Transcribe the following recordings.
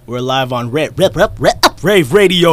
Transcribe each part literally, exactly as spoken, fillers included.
We're live on Rip, Rip, Rip, Rip, Rave Radio.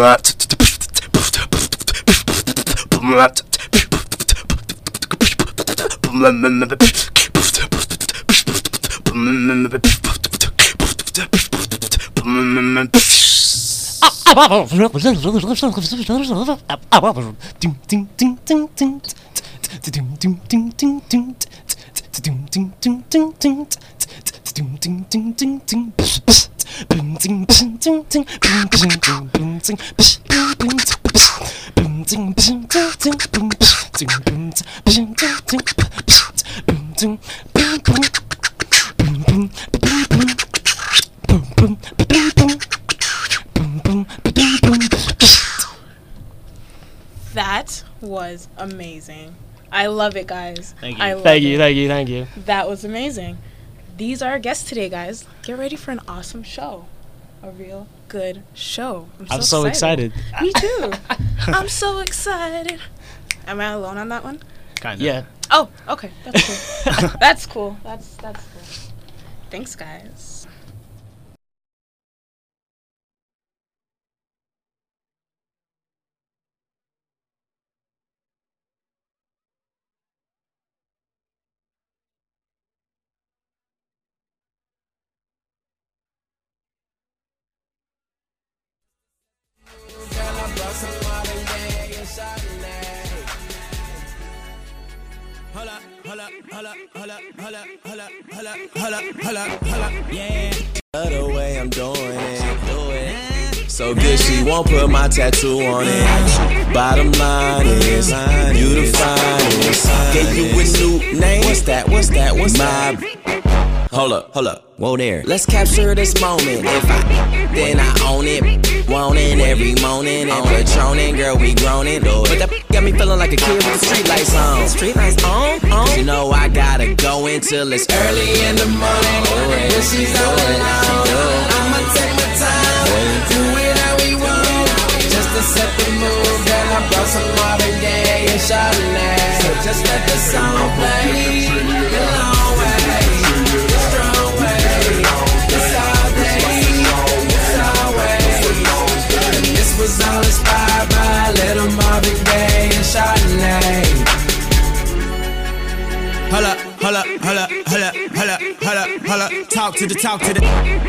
That was amazing. I love it, guys. Thank you. I love Thank you. it. Thank you. Thank you. That was amazing. These are our guests today, guys. Get ready for an awesome show. A real good show. I'm so, I'm so excited. excited. Me too. I'm so excited. Am I alone on that one? Kind of. Yeah. Oh, okay. That's cool. That's cool. That's that's cool. Thanks, guys. Hold up, hold up, hold up, hold up, hold up, hold up, hold up, hold up, hold up, hold up, yeah. The way I'm doing it, do it. So good she won't put my tattoo on it. Bottom line is, you the finest. Gave you a new name. What's that? What's that? What's my? Hold up, hold up. Whoa there. Let's capture this moment. If I, then I own it. Want it every morning and patroning, girl, we groaning. But that got me feeling like a kid with the street lights on. Street lights on, on. You know I gotta go until it's early in the morning. When she's all alone, I'ma take my time, do it how we want. Just to set the mood, girl, I brought some Marvin Gaye and Chardonnay. So just let the song play. The long way, the strong way. It's all day, it's always. And this was all inspired by little Marvin Gaye and Chardonnay. Hold up, hold up, hold up, hold up, hold up, hold up, hold up. Talk to the, talk to the.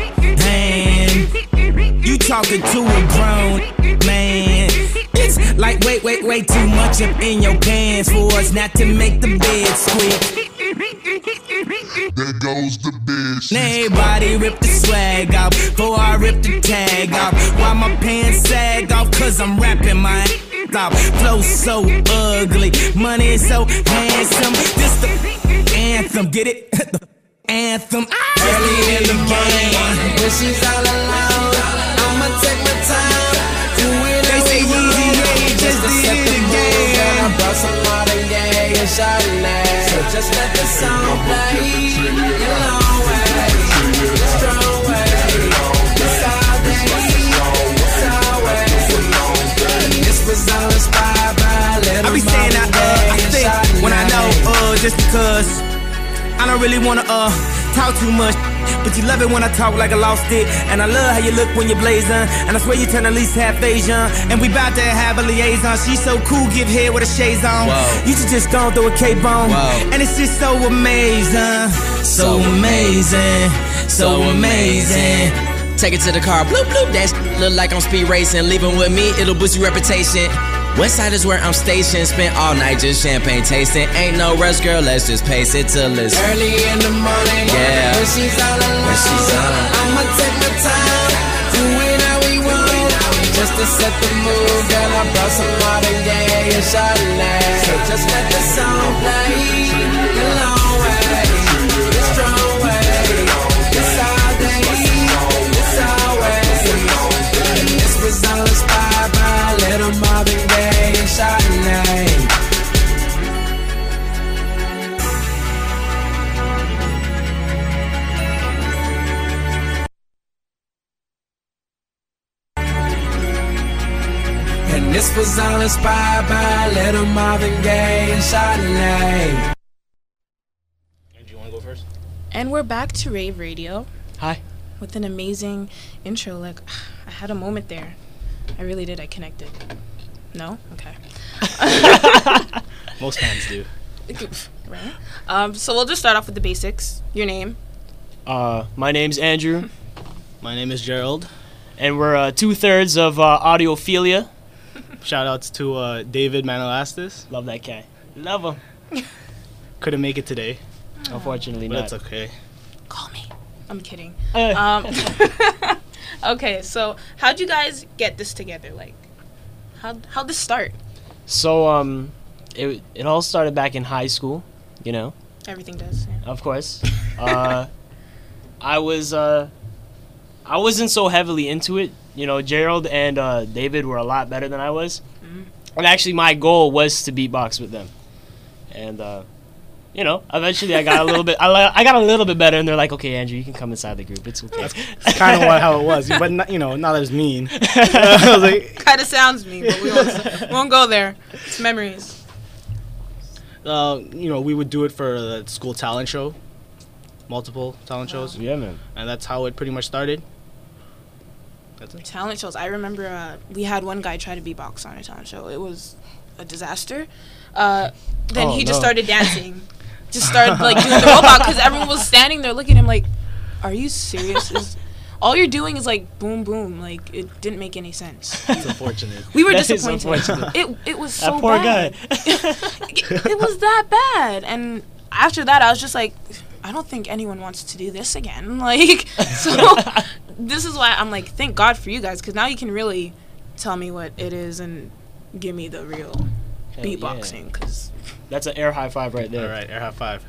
Man, you talking to a grown man. It's like wait, wait, wait, too much up in your pants for us not to make the bed squeak. There goes the bitch. Now everybody rip the swag off before I rip the tag off. Why my pants sag off? Cause I'm rapping my off. Flow so ugly, money so handsome. This the anthem, get it? The anthem. Early in the game, when she's all alone, I'ma take my time, do it how we want. Just to set the mood, girl, I brought some Marvin Gaye and Chardonnay. So just let the song play. The long way, the strong way. It's all day, it's always. And this was all inspired by little I be saying I, uh, I think when I know, uh, just because I don't really wanna, uh, talk too much. But you love it when I talk like I lost it. And I love how you look when you're blazing. And I swear you turn at least half Asian. And we bout to have a liaison. She's so cool, give head with a shades on. Whoa. You should just go through a cape on. Whoa. And it's just so amazing. So amazing. So amazing. Take it to the car, bloop bloop. That shit look like I'm speed racing. Leaving with me, it'll boost your reputation. Westside is where I'm stationed. Spent all night just champagne tasting. Ain't no rush, girl, let's just pace it till it's early in the morning. Yeah, when she's all alone, when she's all alone. I'ma take my time, do it how we want. Just to set the mood, girl, I brought some Marvin Gaye and Chardonnay. So just let the song play. The long way, the strong way. It's all day, it's always. And this was all inspired by little Marvin Gaye and Chardonnay. And this was all inspired by little Marvin Gaye and Chardonnay. Do you want to go first? And we're back to Rave Radio. Hi. with an amazing intro. Like, I had a moment there. I really did. I connected. No? Okay. Most fans do. Right. Um, so we'll just start off with the basics. Your name. Uh, my name's Andrew, My name is Gerald. and we're uh, two thirds of uh, Audiophilia. Shout outs to uh, David Manolastis. Love that guy. Love him. Couldn't make it today, Unfortunately, but not. it's okay. Call me. I'm kidding. Uh, Um, okay, so how'd you guys get this together? Like, how how'd this start? so um, it it all started back in high school. You know, Everything does. Yeah. of course. Uh, I was uh, I wasn't so heavily into it. You know, Gerald and uh, David were a lot better than I was, Mhm. and actually my goal was to beatbox with them. And uh, you know, eventually I got a little bit. I, li- I got a little bit better, and they're like, "Okay, Andrew, you can come inside the group. It's okay." It's kind of how it was, but not, you know, not as mean. I was like, Kind of sounds mean, but we won't, we won't go there. It's memories. uh, you know, we would do it for the school talent show, multiple talent shows, Yeah, man. and that's how it pretty much started. That's it. Talent shows. I remember uh, we had one guy try to beatbox on a talent show. It was a disaster. Uh, then Oh, he just no. started dancing. Just started like doing the robot because everyone was standing there looking at him like, "Are you serious? Is, all you're doing is like boom boom." Like it didn't make any sense. It's unfortunate. We were That is disappointed. unfortunate. It it was so That poor bad. guy. it, it was that bad. And after that, I was just like, I don't think anyone wants to do this again. Like, so this is why I'm like, thank God for you guys, because now you can really tell me what it is and give me the real Hell yeah. beatboxing, because That's an air high five right there. All right, air high five.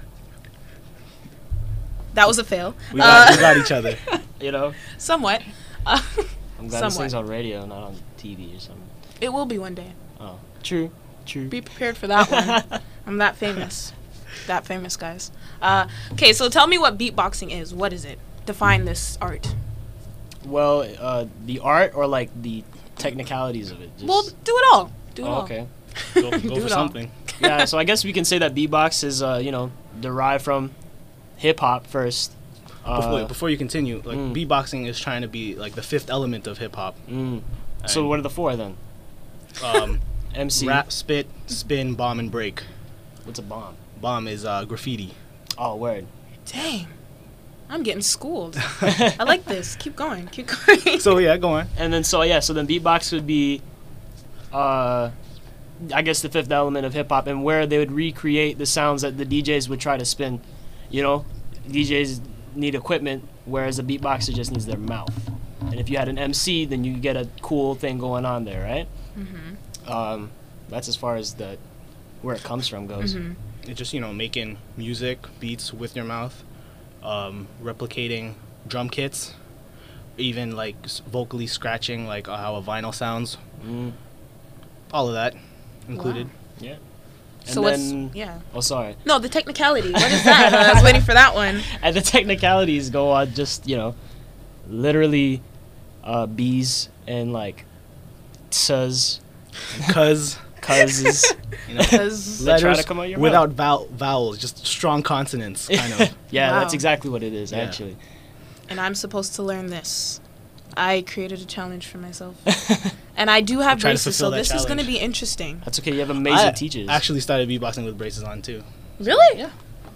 that was a fail. We got, Uh, we got each other. You know, somewhat. Uh, I'm glad this Somewhat. thing's on radio, not on T V or something. it will be one day. Oh, true, true. Be prepared for that one. I'm that famous. That famous, guys. Uh, okay, so tell me what beatboxing is. What is it? Define this art. Well, uh, the art or like the technicalities of it. Just, Well, do it all. Do it oh, all. okay. Go, go Do for it all. something. Yeah, so I guess we can say that beatbox is, uh, you know, derived from hip hop first. Before, Uh, before you continue, like mm. beatboxing is trying to be like the fifth element of hip hop. mm. So And, what are the four then? Um, M C. rap, spit, spin, bomb, and break. What's a bomb? Bomb is uh, graffiti. Oh, word. Dang. I'm getting schooled. I like this. Keep going. Keep going. So yeah, go on. And then so yeah, so then beatbox would be, uh, I guess the fifth element of hip hop, and where they would recreate the sounds that the D Js would try to spin. You know, D Js need equipment, whereas a beatboxer just needs their mouth. And if you had an M C, then you get a cool thing going on there, right? Mm-hmm. Um, that's as far as the where it comes from goes. Mm-hmm. It's just, you know, making music, beats with your mouth, um, replicating drum kits, even like s- vocally scratching like uh, how a vinyl sounds. Mm, All of that included. yeah. And So then, what's yeah? oh sorry. No, the technicality. What is that? I was waiting for that one. And the technicalities go on just, you know, literally uh, B's and like t's, Cause cuz's. you know, Because They try to letters come out your without vowel vowels, just strong consonants, kind of. Yeah, that's Wow. exactly what it is, Yeah. actually. and I'm supposed to learn this. I created a challenge for myself, and I do have I'm trying to braces, so fulfill that this is going to challenge. be interesting. That's okay. You have amazing I teachers. actually started beatboxing with braces on too. Really? Yeah.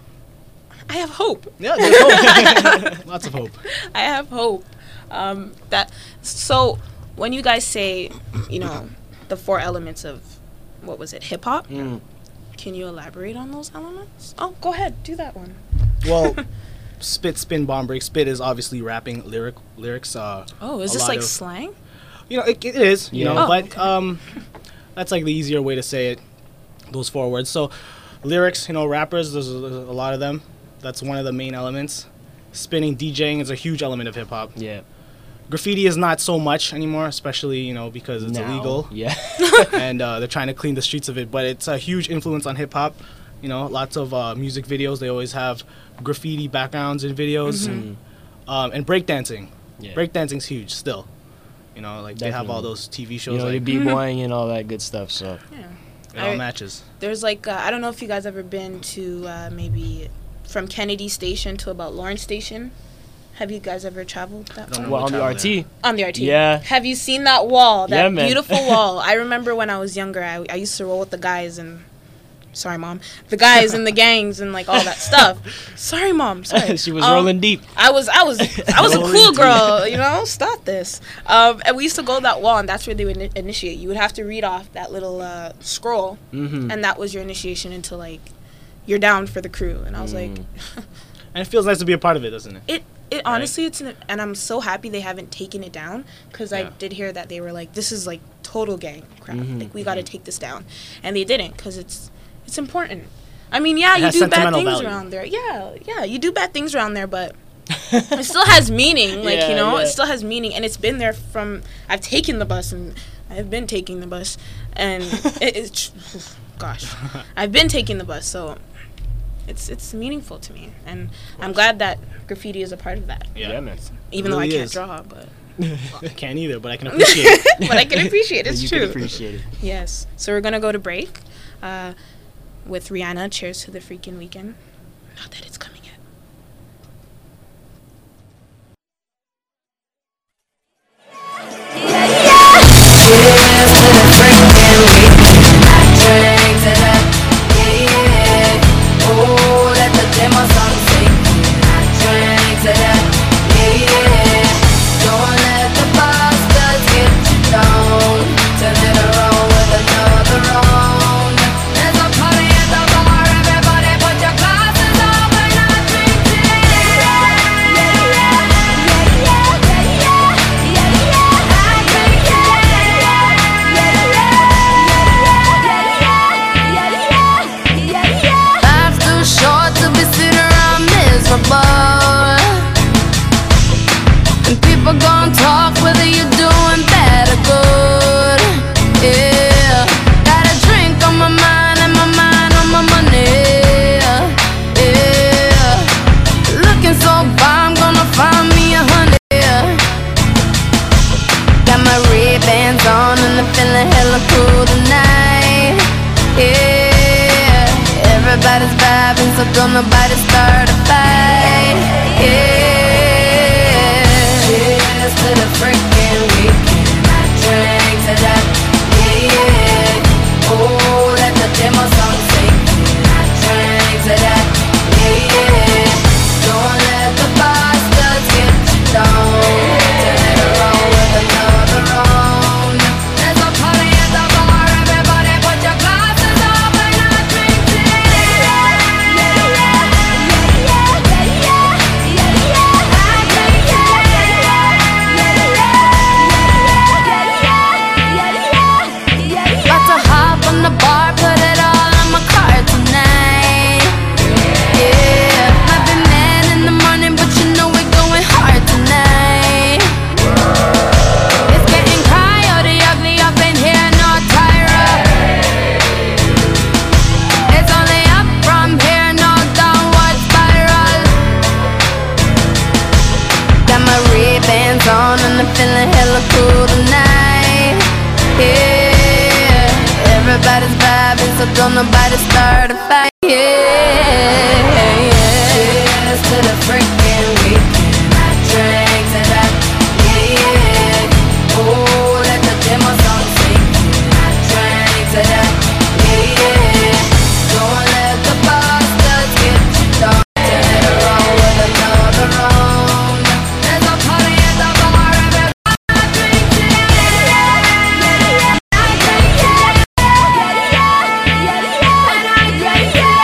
I have hope. Yeah, there's hope. Lots of hope. I have hope. Um, that so when you guys say, you know, the four elements of what was it, hip hop? Mm. Can you elaborate on those elements? Oh, go ahead, do that one. Well, spit, spin, bomb, break. Spit is obviously rapping lyric lyrics. Uh, Oh, is a this lot like of- slang? You know, it, it is. You Yeah. know, Oh, but okay. um, that's like the easier way to say it. Those four words. So, lyrics. You know, rappers. There's a, there's a lot of them. That's one of the main elements. Spinning, DJing is a huge element of hip hop. Yeah. Graffiti is not so much anymore, especially you know because it's Now. illegal Yeah. and uh, they're trying to clean the streets of it. But it's a huge influence on hip hop. You know, lots of uh, music videos. They always have graffiti backgrounds in videos, Mhm. um, and breakdancing. Yeah. Breakdancing's huge still. You know, like they have all Definitely. those T V shows. You know, like, you're b-boying and all that good stuff, so. Yeah. it all I- matches. There's like uh, I don't know if you guys ever been to uh, maybe from Kennedy Station to about Lawrence Station. Have you guys ever traveled that don't far? know. Well, on the travel R T. On the R T? Yeah. Have you seen that wall? That Yeah, man. beautiful wall. I remember when I was younger, I, I used to roll with the guys and... Sorry, Mom. The guys and the gangs and, like, all that stuff. Sorry, Mom. Sorry. She was Um, rolling deep. I was I was I was a Rolling cool deep. girl, you know. Stop this. Um, and we used to go that wall, and that's where they would ini- initiate. You would have to read off that little uh, scroll, Mm-hmm. and that was your initiation into like you're down for the crew. And I was like, Mm. And it feels nice to be a part of it, doesn't it? it it honestly it's an, and I'm so happy they haven't taken it down because I Yeah. did hear that they were like, this is like total gang crap. Mhm. Like we got to take this down, and they didn't because it's it's important. I mean, yeah, It you has do bad sentimental things value. around there. Yeah, yeah, you do bad things around there, but it still has meaning. Like, Yeah, you know, yeah. it still has meaning. And it's been there from, I've taken the bus and I've been taking the bus. And it, it's, gosh, I've been taking the bus. So it's it's meaningful to me. And I'm glad that graffiti is a part of that. Yeah, man. Even It though I really can't is. draw, but, I can't either, but I can appreciate it. but I can appreciate it. It's you true. can appreciate it. Yes. So we're going to go to break uh, with Rihanna. Cheers to the freaking weekend. Not that it's coming yet. Life's too short to be sitting around miserable. And people gon' talk whether you're doing bad or good. Yeah, got a drink on my mind and my mind on my money. Yeah, looking so far, I'm gonna find me a honey. Got my Ray-Bans on and I'm feeling hella cool tonight. Yeah. Everybody's vibing, so don't nobody start a fight. Yeah. Cheers to the freaking weekend. I drink to that. Yeah, yeah. Oh, let the demo song sing. I drink to that. Yeah, yeah. Don't let the bastards get you down. Turn it around with another round. There's a party at the bar. Everybody put your glasses up and I drink to About to hop on the bar, put it all on my card tonight. Yeah, might be mad in the morning, but you know we're going hard tonight. It's getting coyote ugly up in here, no Tyra. It's only up from here, no downward spiral. Got my Ray-Bans on and I'm feeling hella cool tonight. Yeah, everybody's vibing, so don't nobody start a fight. Yeah, cheers to the freaking weekend. I drink to that. Yeah, yeah. Oh, let the demo song sing. I drink to that. Yeah, yeah. Don't let the bastards get you down. Turn it around with another round. There's a party at the bar. Everybody drink to that. I drink to that.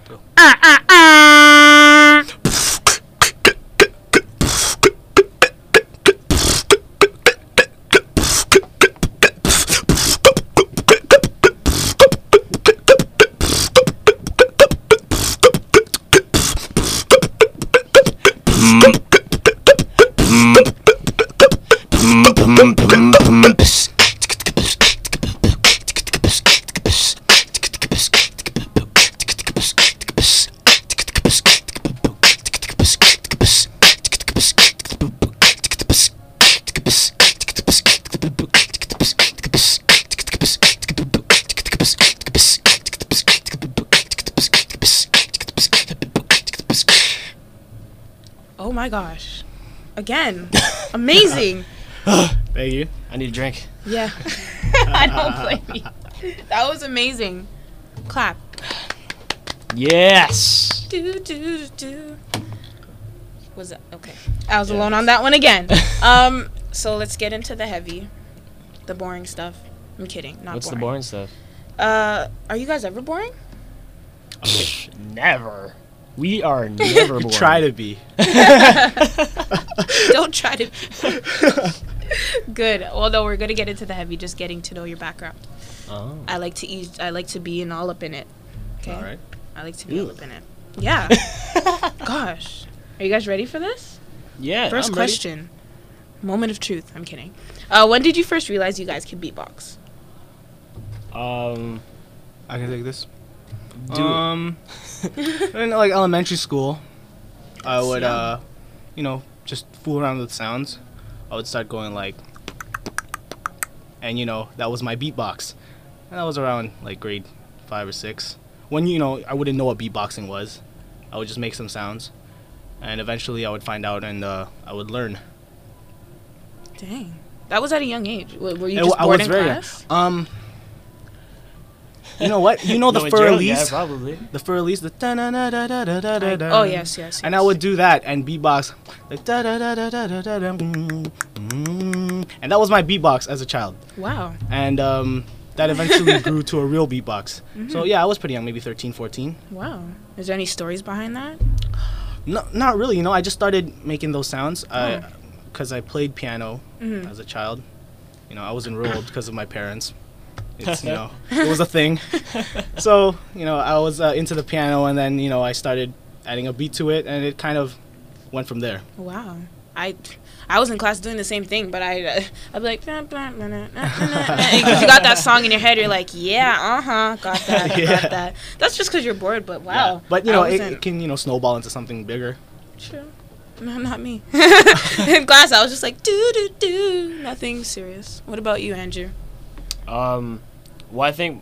Oh my gosh. Again. Amazing. Thank you. I need a drink. Yeah. I don't blame you. That was amazing. Clap. Yes. Do, do, do. Was that okay? I was alone on that one again. Um, so let's get into the heavy, the boring stuff. I'm kidding, not What's boring. the boring stuff? Uh, are you guys ever boring? Never. We are never boring. Try to be. Don't try to. Good. Although we're gonna get into the heavy, just getting to know your background. Oh. I like to eat. I like to be in all up in it. Okay. All right. I like to be all up in it. Yeah. Gosh. Are you guys ready for this? Yeah. First I'm ready. question. Moment of truth. I'm kidding. Uh, when did you first realize you guys could beatbox? Um. I can take this. Do it. um, in like elementary school, I That's would, young. uh, you know, just fool around with sounds. I would start going like, and you know, that was my beatbox. And that was around like grade five or six. When, you know, I wouldn't know what beatboxing was. I would just make some sounds. And eventually I would find out and uh, I would learn. Dang. That was at a young age. W- Were you It just wa- I bored was in very young. class? Um, you know what? You know the No, in fur jail, release? Yeah, probably. The fur release, the da da da da da da da da da. Oh, yes, yes, And I yes. would do that and beatbox, like da da da da da da da da, mm, mm. And that was my beatbox as a child. Wow. And um, that eventually grew to a real beatbox. Mm-hmm. So yeah, I was pretty young, maybe thirteen, fourteen. Wow. Is there any stories behind that? No, not really. You know, I just started making those sounds Oh. because I played piano Mhm. as a child. You know, I was enrolled because of my parents. It's, you know, it was a thing. So, you know, I was uh, into the piano, and then, you know, I started adding a beat to it, and it kind of went from there. Wow. I I was in class doing the same thing, but I uh, I'd be like, nah, nah, nah, nah, nah, nah, nah. Because you got that song in your head, you're like, yeah, uh huh, got that, Yeah. got that. That's just because you're bored, but wow. Yeah. But, you I know, it, wasn't- it can, you know, snowball into something bigger. True. No, not me. In class, I was just like, do do do, nothing serious. What about you, Andrew? Um, well, I think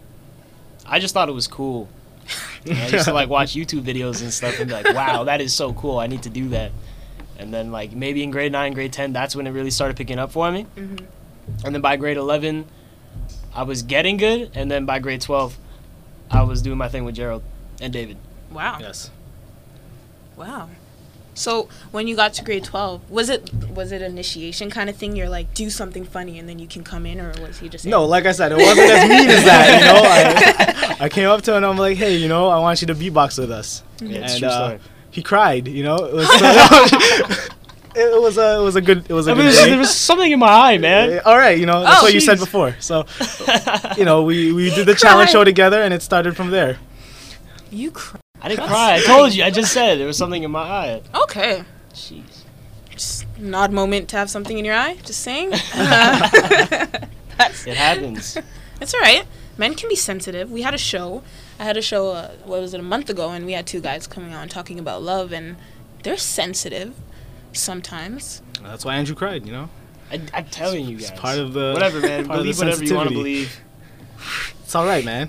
I just thought it was cool. You know, I used to like watch YouTube videos and stuff and be like, wow, that is so cool. I need to do that. And then like maybe in grade nine, grade ten, that's when it really started picking up for me. Mhm. And then by grade eleven, I was getting good. And then by grade twelve, I was doing my thing with Gerald and David. Wow. Yes. Wow. So when you got to grade twelve, was it was it initiation kind of thing? You're like, do something funny and then you can come in, or was he just saying, No, like I said, it wasn't as mean as that, you know. I, I came up to him and I'm like, hey, you know, I want you to beatbox with us. Yeah, it's and true uh, story. he cried, you know. It was, it was a it was a good it was a I good mean, day. there was something in my eye, man. Uh, All right, you know, that's Oh, what you said jeez. before. So, you know, we, we did the challenge show together, and it started from there. you cry? I didn't cry. I told you. I just said there was something in my eye. Okay. Jeez. Just an odd moment to have something in your eye. Just saying. That's It happens. It's all right. Men can be sensitive. We had a show. I had a show. Uh, what was it? A month ago, and we had two guys coming on talking about love, and they're sensitive sometimes. That's why Andrew cried, you know. I, I'm telling you guys. It's part of the Whatever, man. part of the Believe whatever you want to sensitivity. believe. It's all right, man.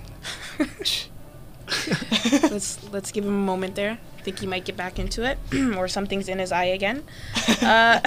let's let's give him a moment there. I think he might get back into it, or something's in his eye again. Uh,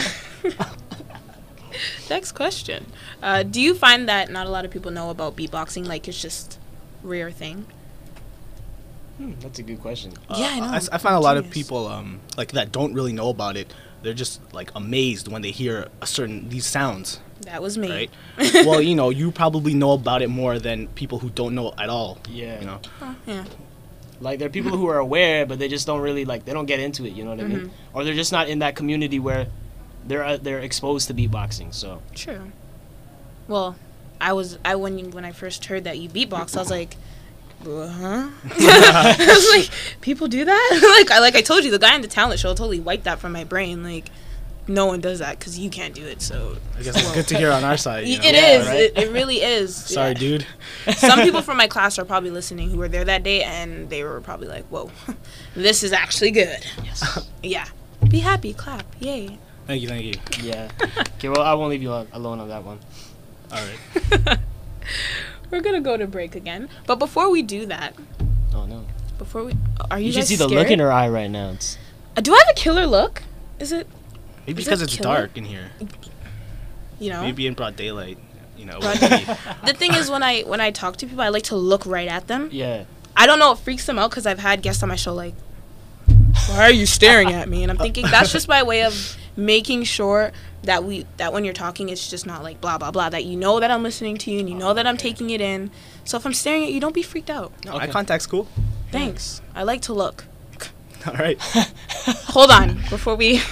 next question: uh, do you find that not a lot of people know about beatboxing? Like it's just rare thing. Hmm, that's a good question. Yeah, I know. I, s- I find a lot of Genius. people um like that don't really know about it. They're just like amazed when they hear a certain these sounds, That was me. right? Well, you know, you probably know about it more than people who don't know at all. Yeah. You know. Oh, yeah. Like there are people who are aware, but they just don't really like. They don't get into it. You know what I mean? Mm-hmm. Or they're just not in that community where they're uh, they're exposed to beatboxing. So True. Well, I was I when you, when I first heard that you beatbox, I was like, uh huh. I was like, people do that? like I like I told you, the guy in the talent show totally wiped that from my brain. Like, no one does that because you can't do it. So I guess it's good to hear on our side. You know? it Yeah, is. right? It, it really is. Sorry, Yeah. dude. Some people from my class are probably listening who were there that day, and they were probably like, "Whoa, this is actually good." yes, Yeah. Be happy, clap, yay. Thank you, thank you. yeah. Okay, well I won't leave you al- alone on that one. All right. We're gonna go to break again, but before we do that, Oh no. before we, are you, You should guys see the scared? look in her eye right now. It's Uh, do I have a killer look? Is it, Maybe Is because that it's killer? dark in here. you know? Maybe in broad daylight. You know. Broad maybe- The thing is, when I when I talk to people, I like to look right at them. yeah. I don't know, it freaks them out because I've had guests on my show like, why are you staring at me? And I'm thinking that's just my way of making sure that we that when you're talking, it's just not like blah blah blah. That you know that I'm listening to you and you know that I'm taking it in. So if I'm staring at you, don't be freaked out. No, Okay. eye contact's cool. Thanks. I like to look. All right. Hold on before we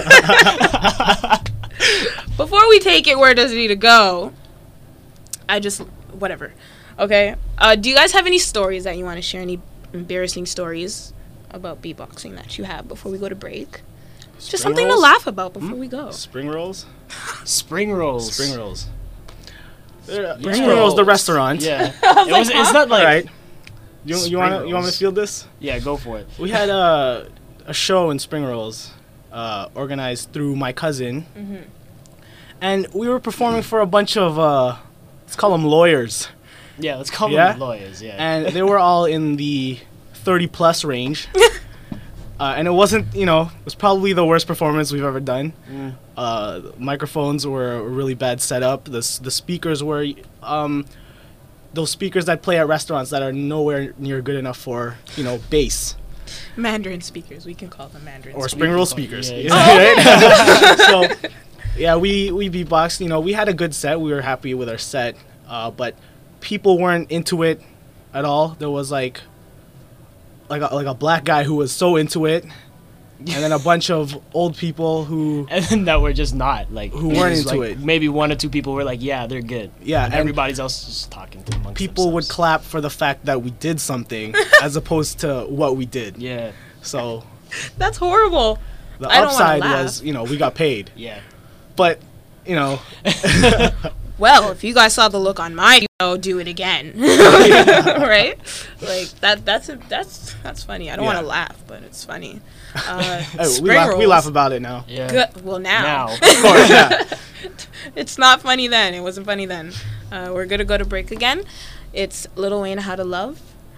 before we take it where does it need to go. I just whatever. Okay. Uh, do you guys have any stories that you want to share? Any embarrassing stories about beatboxing that you have before we go to break? Just Spring something rolls? to laugh about before we go. Spring rolls. Spring rolls. Spring rolls. Uh, Yeah. Spring rolls, the restaurant. Yeah. It was. It's not All like. right. You you Spring want to you want me rolls. to field this? Yeah, go for it. We had a a show in Spring Rolls, uh, organized through my cousin, Mm-hmm. and we were performing for a bunch of uh, let's call them lawyers, Yeah, let's call Yeah? them lawyers. Yeah. and they were all in the thirty plus range. Uh, and it wasn't, you know, it was probably the worst performance we've ever done. Mm. Uh, the microphones were a really bad setup. The s- the speakers were, um, those speakers that play at restaurants that are nowhere near good enough for, you know, bass Mandarin speakers. We can call them Mandarin or speakers. spring roll speakers. Yeah, Right? So, yeah, we we beatboxed. You know, we had a good set. We were happy with our set, uh, but people weren't into it at all. There was like. Like a, like a black guy who was so into it, and then a bunch of old people who And then that we're just not like Who it weren't was, into like, it. Maybe one or two people were like, yeah, they're good. Yeah, and and everybody else is just talking to amongst people would themselves. clap for the fact that we did something as opposed to what we did. Yeah, So That's horrible. the I don't wanna upside laugh. was, you know, we got paid. yeah. But, you know, Well, if you guys saw the look on my, you know, do it again, right? Like that. That's a, that's that's funny. I don't want Yeah. to laugh, but it's funny. Uh, hey, we, spring laugh, we rolls. laugh about it now. Yeah. Good. Well, now, Now. Of course, yeah. it's not funny then. It wasn't funny then. Uh, we're gonna go to break again. It's Lil Wayne, How to Love.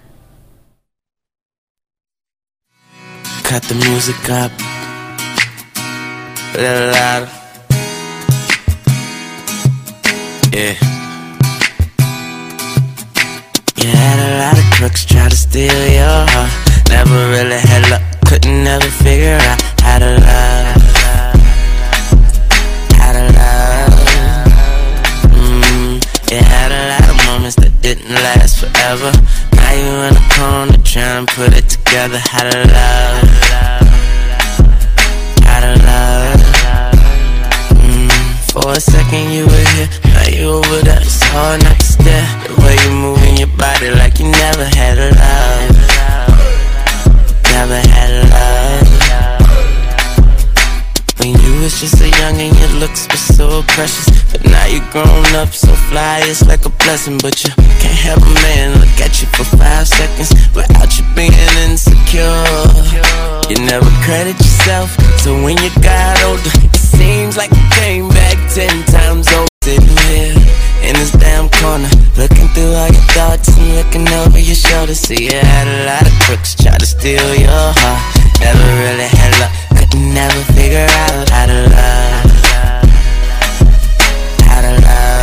Cut the music up a little louder. Yeah. You had a lot of crooks try to steal your heart. Never really had luck, couldn't never figure out how to love. How to love. Mm, you had a lot of moments that didn't last forever. Now you in a corner trying to put it together. How to love. How to love. Mm, for a second you were here, now you over there. It's hard not to stare. The way you moving your body like you never had a love. Never had a love. When you was just a youngin', your looks were so precious. But now you grown up, so fly, it's like a blessing. But you can't help a man look at you for five seconds without you being insecure. You never credit yourself, so when you got older, it seems like you came back ten times over. Sitting here in this damn corner, looking through all your thoughts and looking over your shoulder. See, you had a lot of crooks try to steal your heart. Never really had luck, couldn't never figure out how to love. How to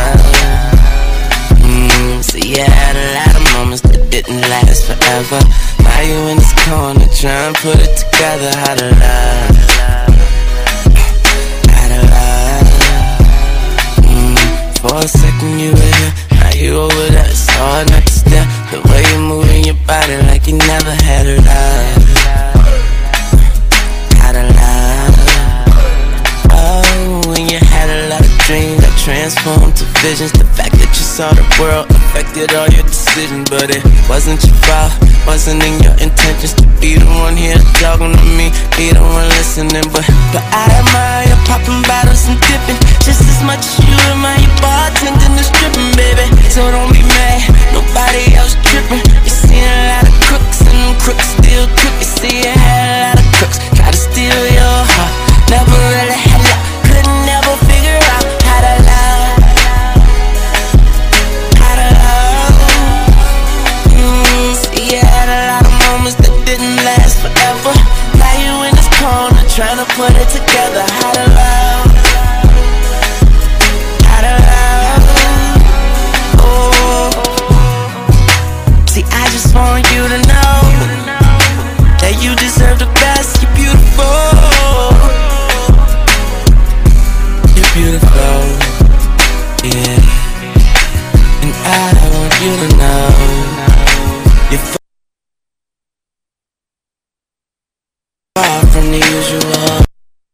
love. Mm, see, you had a lot of moments that didn't last forever. Now you in this corner trying to put it together. How to love. How to love. For a second you were here, now you over there. It's hard not to stare. The way you moving moving your body like you never had a love. Had a love. Oh, when you had a lot of dreams that transformed to visions. The fact that you saw the world affected all your decisions, but it wasn't your fault. Wasn't in your intentions to be the one here talking to me, be the one listening. But but I admire you popping bottles and dipping just as much as you admire your bartending and stripping, baby. So don't be mad, nobody else tripping. You seen a lot of crooks and them crooks still crook. You see you had a lot of crooks try to steal your heart. Never really had luck, couldn't never figure out how to love. How to love. Mm, see you had a lot of moments that didn't last forever. Now you in this corner trying to put it together. How to love. How to love. Oh. See, I just want you to know that you deserve the best. You're beautiful. You're beautiful. Yeah. And I want you to know you're far from the usual.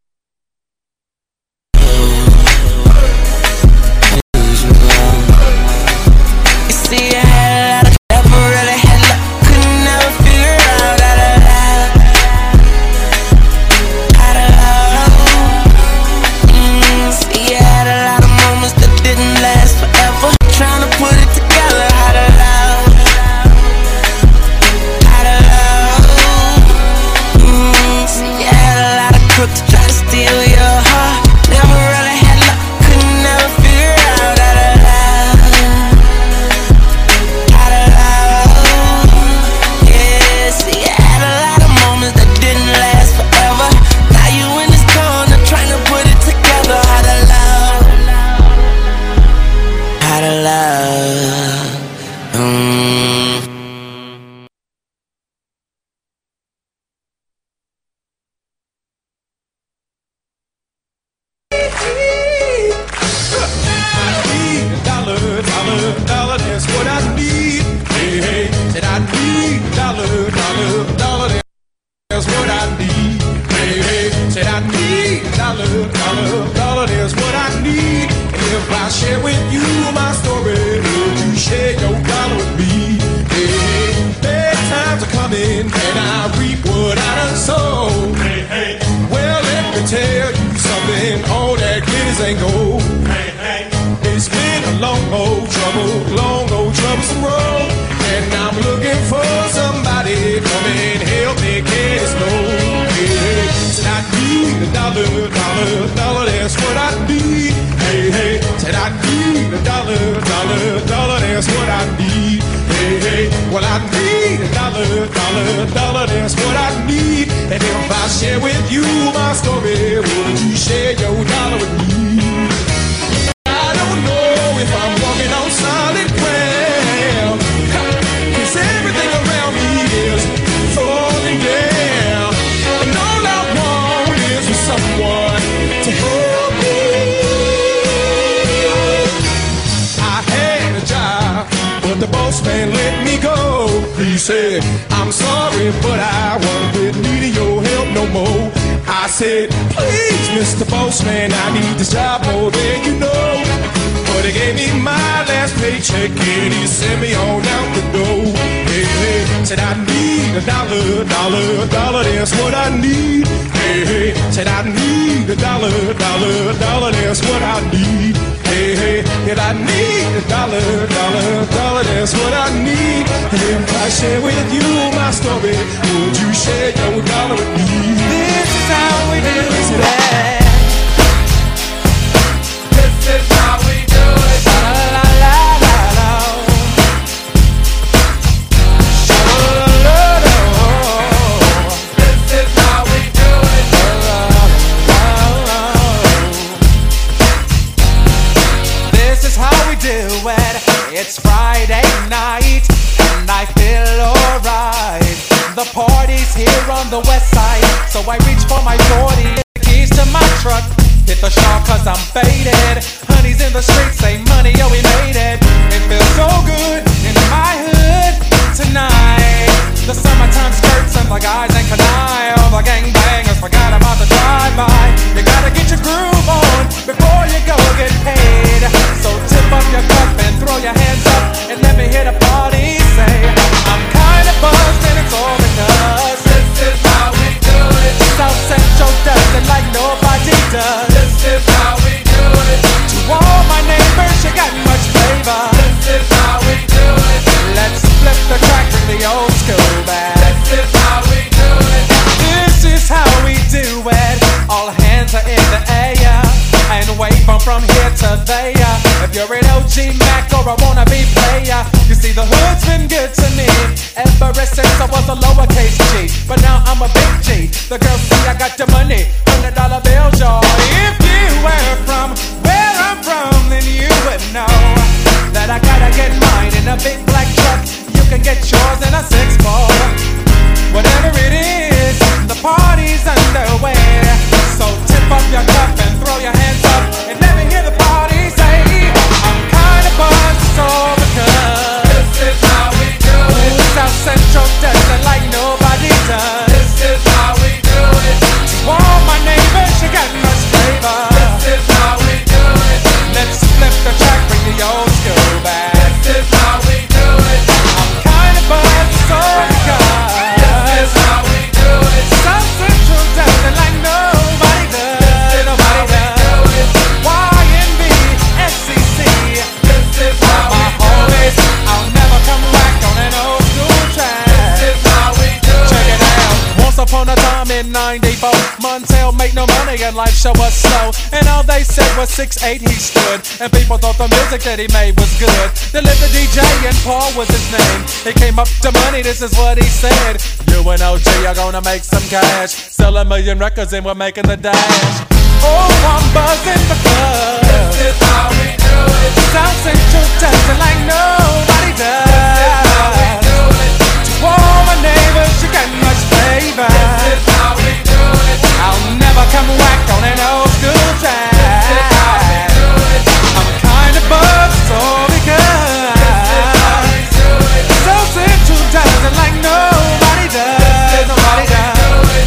I'm sorry, but I won't be needing your help no more. I said, please, Mister Bossman, I need this job more than you know. But he gave me my last paycheck and he sent me on out the door. Hey, hey, said I need a dollar, dollar, dollar, that's what I need. Hey, hey, said I need a dollar, dollar, dollar, that's what I need. Hey, hey, and I need a dollar, dollar, dollar, that's what I need. And if I share with you my story, would you share your dollar with me? This is how we do it. This is how we do it. La la la la la. La la la la. This is how we do it. La la la la. This is how we do it. It's Friday night and I feel alright. The party's here on the west side, so I reach for my forty, the keys to my truck. Hit the shop cause I'm faded. Honey's in the streets, say money, yo we made it. It feels so good in my hood tonight. The summertime skirts and the guys ain't canine. All the gangbangers forgot about the drive-by. You gotta get your groove on before you go get paid. So tip up your cup and throw your hands up and let me hear the party say, I'm kinda buzzed and it's all because this is how we do it. South Central does it like nobody does. This is how we do it. To all my neighbors, you got much flavor. This is how we do it. Let's flip the track, bring the old school back. This is how we do it. This is how we do it. All hands are in the air and wave them from here to there. If you're an O G Mac or a wannabe player, you see the hood's been good to me ever since I was a lowercase G. But now I'm a big G. The girls see I got the money, hundred dollar bills, y'all. If you were from where I'm from, then you would know that I gotta get mine in a big black truck. You can get yours in a six four. Whatever it is, the party's underway. So tip up your cup and throw your hands up and let me hear the party say, I'm kinda buzzed, so because this is how we do it. South Central does it like nobody does. This is how we do it. To all my neighbors, you got much flavor. This is how we do it. Let's flip the track, bring the old school back. This is how we do it. I'm kinda buzzed, so because this is how we do it. South Central does it like nobody does. Nobody does. Y N B, S C C. This is how we do it. I'll never come back on an old school track. This is how we do it. Check it out. Once upon a time in ninety-four, Montel made no money and life show was slow. And all they said was six eight he stood. And people thought the music that he made was good. They lived the D J and Paul was his name. He came up to money, this is what he said. You and O G are gonna make some cash. Sell a million records and we're making the dash. Oh, I'm buzzing because this is how we do it. South Central does it like nobody does. This is how we do it. To all my neighbors, you got much flavor. This is how we do it. I'll never come whack on an old school track. This is how we do it. I'm kinda buzzed, so because this is how we do it. South Central does it like nobody does. Nobody does.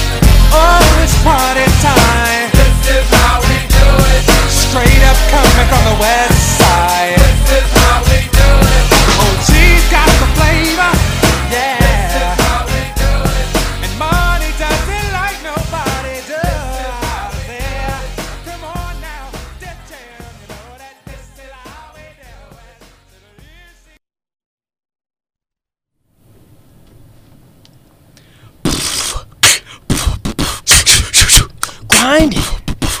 Oh, it's party time. This is how we do it. Straight up coming from the west side. This is how we do it. Oh, G's got the flavor. Yeah. This is how we do it. And money does it like nobody does. Yeah. Come on now, Def Jam, you know that this is how we do it. Grind it.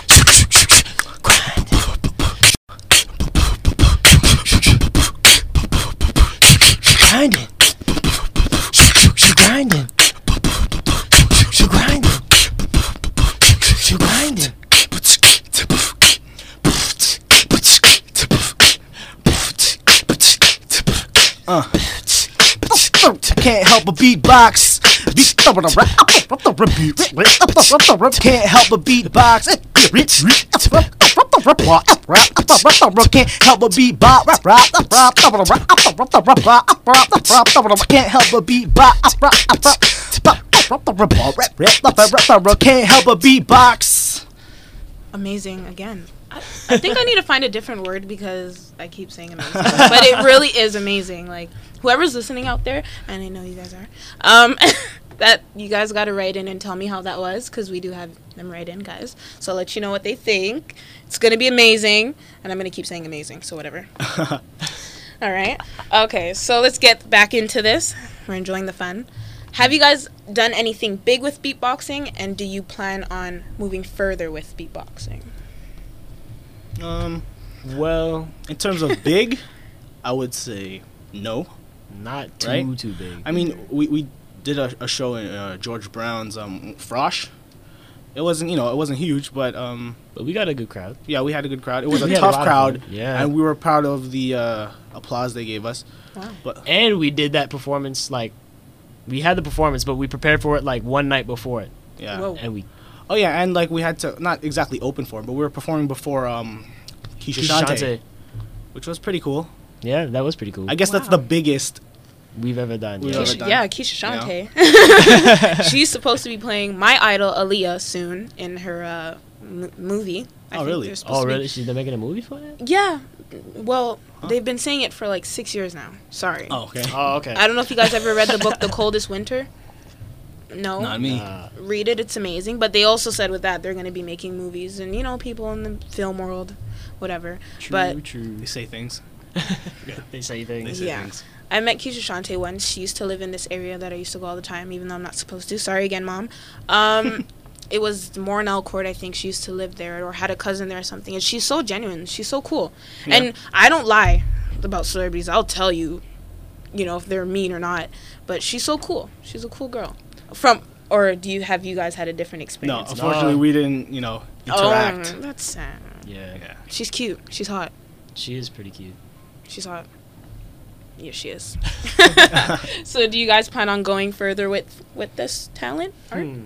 Grinding. She grinding. She grinding. She grinding. Uh. Can't help but beatbox. Can't help but beatbox. Can't help but beatbox. Can't help but beatbox. Can't help but beatbox. Amazing again. I, I think I need to find a different word because I keep saying amazing. But it really is amazing. Like, whoever's listening out there, and I know you guys are, um, that you guys got to write in and tell me how that was, because we do have them write in, guys. So I'll let you know what they think. It's going to be amazing, and I'm going to keep saying amazing, so whatever. All right. Okay, so let's get back into this. We're enjoying the fun. Have you guys done anything big with beatboxing, and do you plan on moving further with beatboxing? Um, Well, in terms of big, I would say no. not too Right? too big. I mean, we, we did a, a show in uh, George Brown's um, Frosh. It wasn't, you know, it wasn't huge, but um, But we got a good crowd. yeah, we had a good crowd. It was a We had a tough lot of crowd, fun. Yeah. and we were proud of the uh, applause they gave us. Wow. But And we did that performance, like, we had the performance, but we prepared for it, like, one night before it. yeah, Whoa. And we... oh yeah, and like we had to not exactly open for it, but we were performing before um, Keisha Keisha Shante, Shante. which was pretty cool. Yeah, that was pretty cool. I guess that's Wow. the biggest we've ever done. We've yeah. ever Keisha, done. yeah, Keisha Shante. She's supposed to be playing my idol Aaliyah soon in her uh, m- movie. I Oh, think really? they're supposed Oh, to be- really? She's they're making a movie for it? Yeah. Well, they've been saying it for like six years now. Sorry. Oh, okay. Oh, okay. I don't know if you guys ever read the book The Coldest Winter. No. Not me. Uh, Read it. It's amazing. But they also said with that they're going to be making movies and, you know, people in the film world, whatever. true, but true. They say things. They say They things. say Yeah. things. I met Keisha Shante once. She used to live in this area that I used to go all the time, even though I'm not supposed to. Sorry again, Mom. Um, it was Mornell Court, I think. She used to live there or had a cousin there or something. And she's so genuine. She's so cool. Yeah. And I don't lie about celebrities. I'll tell you, you know, if they're mean or not. But she's so cool. She's a cool girl. From or do you have you guys had a different No, experience? unfortunately, No. we didn't, you know, interact. Oh, that's sad. Yeah. Yeah. She's cute. She's hot. She is pretty cute. She's hot. Yeah, she is. So, do you guys plan on going further with with this talent? Art? Hmm.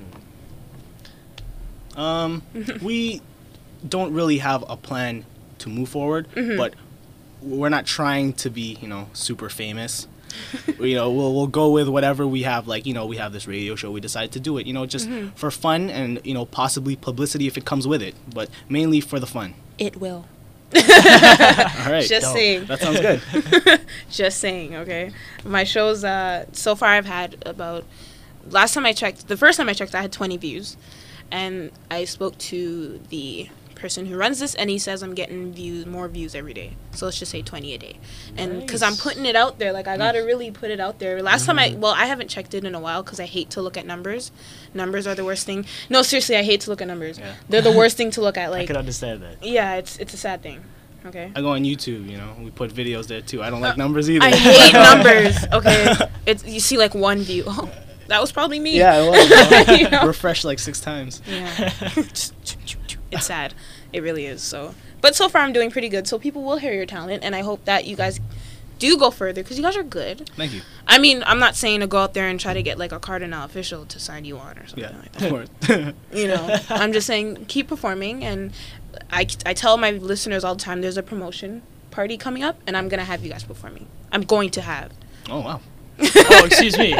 Um, we don't really have a plan to move forward, Mm-hmm. but we're not trying to be, you know, super famous. You know, we'll we'll go with whatever we have. Like, you know, we have this radio show. We decided to do it, you know, just Mm-hmm. for fun and, you know, possibly publicity if it comes with it, but mainly for the fun. It will. All right. Just dope. saying. That sounds good. Just saying. Okay. My shows. Uh, so far I've had about. Last time I checked, the first time I checked, I had twenty views, and I spoke to the person who runs this, and he says I'm getting views, more views every day. So let's just say twenty a day, and because I'm Nice. putting it out there, like I gotta really put it out there. Last time I, well, I haven't checked it in a while because I hate to look at numbers. Numbers are the worst thing. No, seriously, I hate to look at numbers. Yeah. They're the worst thing to look at. I Like, can understand that. yeah, it's it's a sad thing. Okay. I go on YouTube, you know, we put videos there too. I don't like numbers either. I hate numbers. Okay, it's you see like one view. Oh, that was probably me. Yeah, it was. You know? Refresh like six times. Yeah. It's sad. It really is. So, but so far I'm doing pretty good. So people will hear your talent, and I hope that you guys do go further because you guys are good. Thank you. I mean, I'm not saying to go out there and try to get like a Cardinal official to sign you on or something Yeah, like of that. course. You know, I'm just saying keep performing, and I, I tell my listeners all the time there's a promotion party coming up, and I'm gonna have you guys performing. I'm going to have. Oh, wow. Oh, excuse me.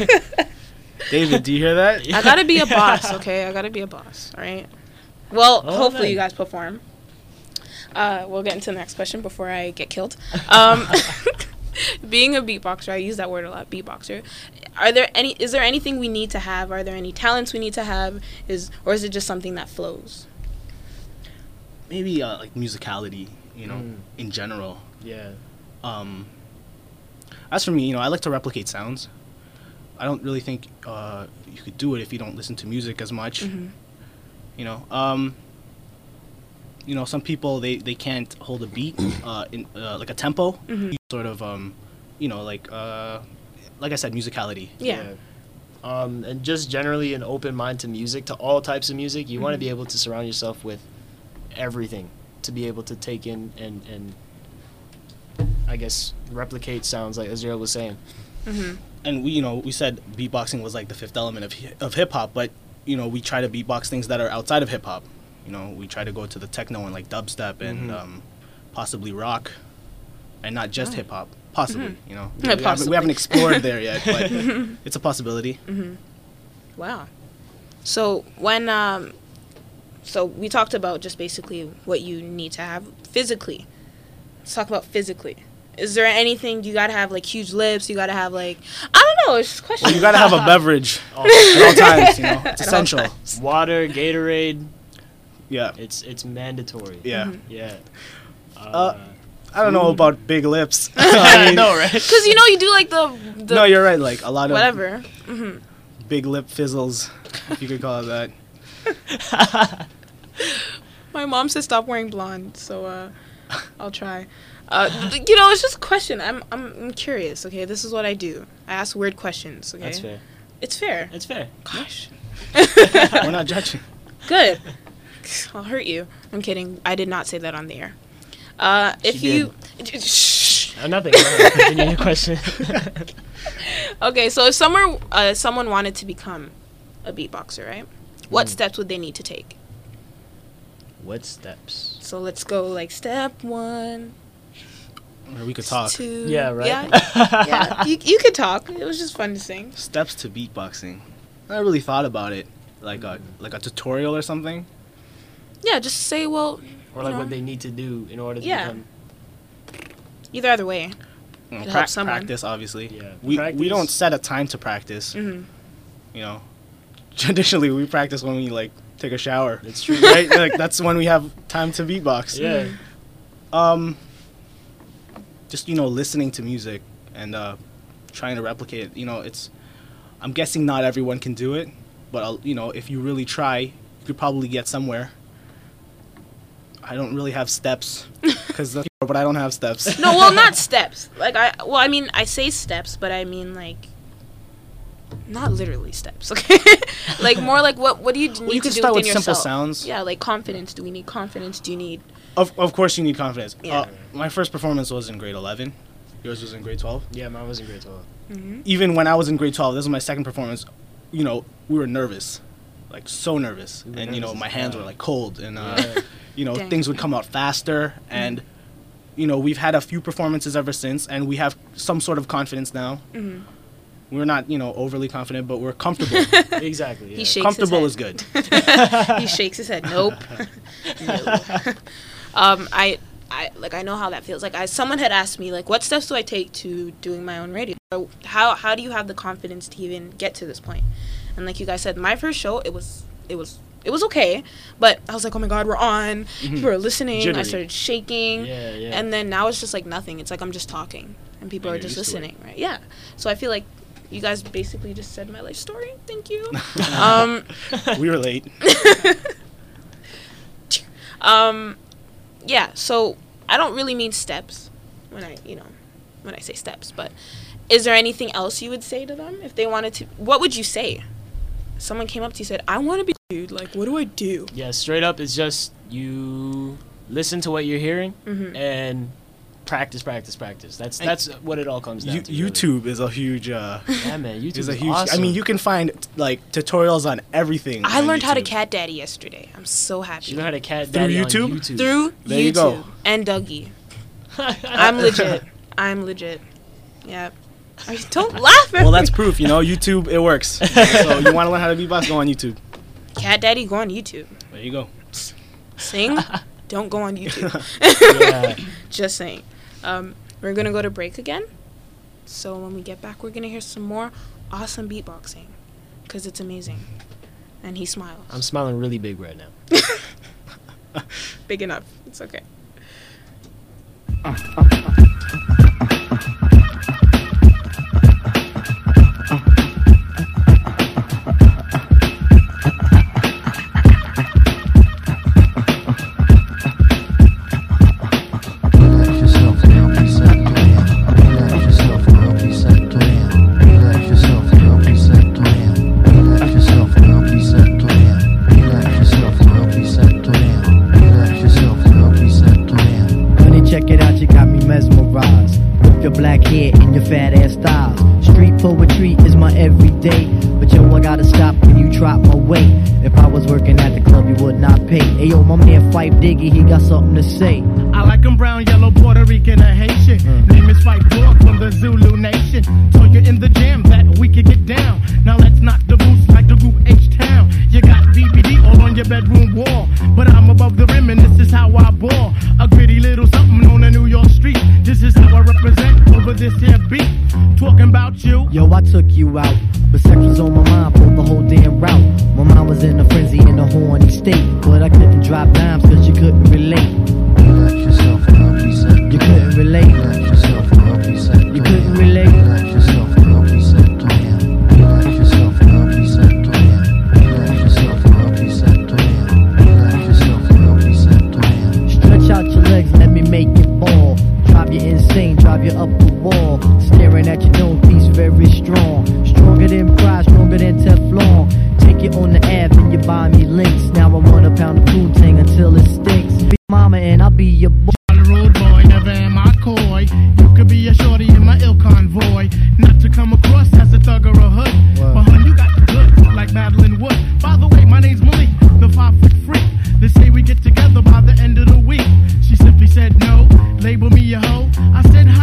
David, do you hear that? I gotta be a boss, okay? I gotta be a boss, all right? Well, Oh, hopefully then. you guys perform. Uh, we'll get into the next question before I get killed. Um, being a beatboxer, I use that word a lot, beatboxer. Are there any? Is there anything we need to have? Are there any talents we need to have? Is or is it just something that flows? Maybe uh, like musicality, you know, Mm. in general. Yeah. Um, as for me, you know, I like to replicate sounds. I don't really think uh, you could do it if you don't listen to music as much. Mm-hmm. You know, um, you know, some people they, they can't hold a beat, uh, in uh, like a tempo, Mhm. sort of, um, you know, like uh, like I said, musicality. Yeah. Um, and just generally an open mind to music, to all types of music. You want to Mhm. be able to surround yourself with everything, to be able to take in and, and I guess replicate sounds like Azrael was saying. Mm-hmm. And we, you know, we said beatboxing was like the fifth element of hi- of hip hop, but you know, we try to beatbox things that are outside of hip hop. You know, we try to go to the techno and like dubstep and Mhm. um, possibly rock, and not just Oh. hip hop. Possibly, Mhm. you know, Yeah, we, haven't, possibly. we haven't explored there yet, but it's a possibility. Mm-hmm. Wow. So when um, so we talked about just basically what you need to have physically. Let's talk about physically. Is there anything you gotta have like huge lips? You gotta have like I don't know. It's just a question. Well, you gotta have a beverage Oh, at all times. You know, it's At all essential. times. water, Gatorade, Yeah, it's it's mandatory. yeah. Mhm. Yeah. Uh, I don't know about big lips. I know, right? Because you know you do like the, the No, you're right. Like a lot of whatever. Hmm. big lip fizzles, if you could call it that. My mom said stop wearing blonde, so uh, I'll try. Uh, th- you know, it's just a question. I'm, I'm I'm curious. Okay, this is what I do. I ask weird questions. Okay, That's fair. It's fair. It's fair. Gosh. We're not judging. Good. I'll hurt you. I'm kidding. I did not say that on the air. Uh, if She you. Shh. Uh, nothing. no, Continue your question. Okay, so if someone uh, someone wanted to become a beatboxer, right? What Mm. steps would they need to take? What steps? So let's go like step one. Or we could talk. To, Yeah, right? Yeah, yeah. You, you could talk. It was just fun to sing. Steps to beatboxing. I really thought about it, like a like a tutorial or something. Yeah, just say, well, Or like you know, what they need to do in order to Yeah. become. either other way. You know, It prac- helps someone. practice, obviously. Yeah. We we Practice. don't set a time to practice. hmm You know, traditionally we practice when we like take a shower. It's true. Right? Like that's when we have time to beatbox. Yeah. Um. Just you know, listening to music and uh, trying to replicate it. You know, it's. I'm guessing not everyone can do it, but I'll, you know, if you really try, you could probably get somewhere. I don't really have steps, cause but I don't have steps. No, well, not steps. Like I, well, I mean, I say steps, but I mean like, not literally steps. Okay, like more like what what do you need Well, you to can do start within with simple yourself? sounds. Yeah, like confidence. Do we need confidence? Do you need? Of of course you need confidence. Yeah. Uh, my first performance was in grade eleven. Yours was in grade twelve. Yeah, mine was in grade twelve. Even when I was in grade twelve, this was my second performance. You know, we were nervous, like so nervous, We were and you know, nervous my as hands hell. were like cold, and uh, Yeah. you know, Dang. things would come out faster, and you know, we've had a few performances ever since, and we have some sort of confidence now. Mhm. We're not, you know, overly confident, but we're comfortable. Exactly. Yeah. He shakes Comfortable his is good. head. He shakes his head. Nope. no. um, I, I like I know how that feels. Like I, someone had asked me like, what steps do I take to doing my own radio? Or How how do you have the confidence to even get to this point? And like you guys said, my first show, it was it was it was okay, but I was like, oh my god, we're on. People are listening. I Jittery. started shaking. Yeah, yeah. And then now it's just like nothing. It's like I'm just talking, and people And are you're just used to it. listening, right? Yeah. So I feel like you guys basically just said my life story. Thank you. um. We were late. Um, yeah, so I don't really mean steps when I, you know, when I say steps, but is there anything else you would say to them if they wanted to? What would you say? Someone came up to you and said, I want to be, dude, like, what do I do? Yeah, straight up, it's just you listen to what you're hearing Mhm. and practice, practice, practice. That's And that's what it all comes down You, to. really. YouTube is a huge. Uh, Yeah, man. YouTube is is a huge. awesome. I mean, you can find like tutorials on everything. I on learned how to YouTube. cat daddy yesterday. I'm so happy. You know how to cat Through daddy YouTube? on YouTube. Through There YouTube you go. and Dougie. I'm legit. I'm legit. Yeah. I- Don't laugh at Well, me. that's proof. You know, YouTube it works. So you want to learn how to beatbox? Go on YouTube. Cat daddy, go on YouTube. There you go. Sing, don't go on YouTube. Yeah. Just saying. Um, we're gonna go to break again. So when we get back, we're gonna hear some more awesome beatboxing, cause it's amazing. And he smiles. I'm smiling really big right now. Big enough. It's okay. Relax yourself now, please set down. Relax yourself now, please set down. Relax yourself now, please set down. Relax yourself now, please set down. Relax yourself now, please set down. Relax yourself now, please set down. Honey, check it out, you got me mesmerized. With your black hair and your fat ass styles. Street poetry is my everyday. But yo, I gotta stop when you drop my weight. If I was working at the club, you would not pay. Hey yo, my man Fife Diggy, he got something to say. I like 'em brown, yellow, Puerto Rican, or Haitian. Name is Fife Dog from the Zulu Nation. So you're in the jam that we can get down. Now let's knock the boots like the group H-Town. You got B P D all on your bedroom wall. But I'm above the rim and this is how I ball. A gritty little something on a New York street. This is how I represent over this here beat. Talking about you. Yo, I took you out, but sex was on my mind for the whole damn route. My mind was in a frenzy in a horny state, but I couldn't drop dimes cause you couldn't relate. Relax yourself now, please set down. You couldn't relate. Relax yourself now, please set down. You couldn't relate. Relax yourself now, please set down. Relax yourself now, please set down. Relax yourself now, please set down. Relax yourself now, please set down. Stretch out your legs, let me make it fall. Drive you insane, drive you up the wall. Staring at your known piece, very strong. Stronger than pride, stronger than Teflon. Take you on the Ave and you buy me links. Now I want a pound of Poontang until it stinks. Be mama and I'll be your boy. On the road boy, never am I coy. You could be a shorty in my ill convoy. Not to come across as a thug or a hood. But hun, you got the goods like Madeline Wood. By the way, my name's Malik, the five foot freak. They say we get together by the end of the week. She simply said no, label me a hoe. I said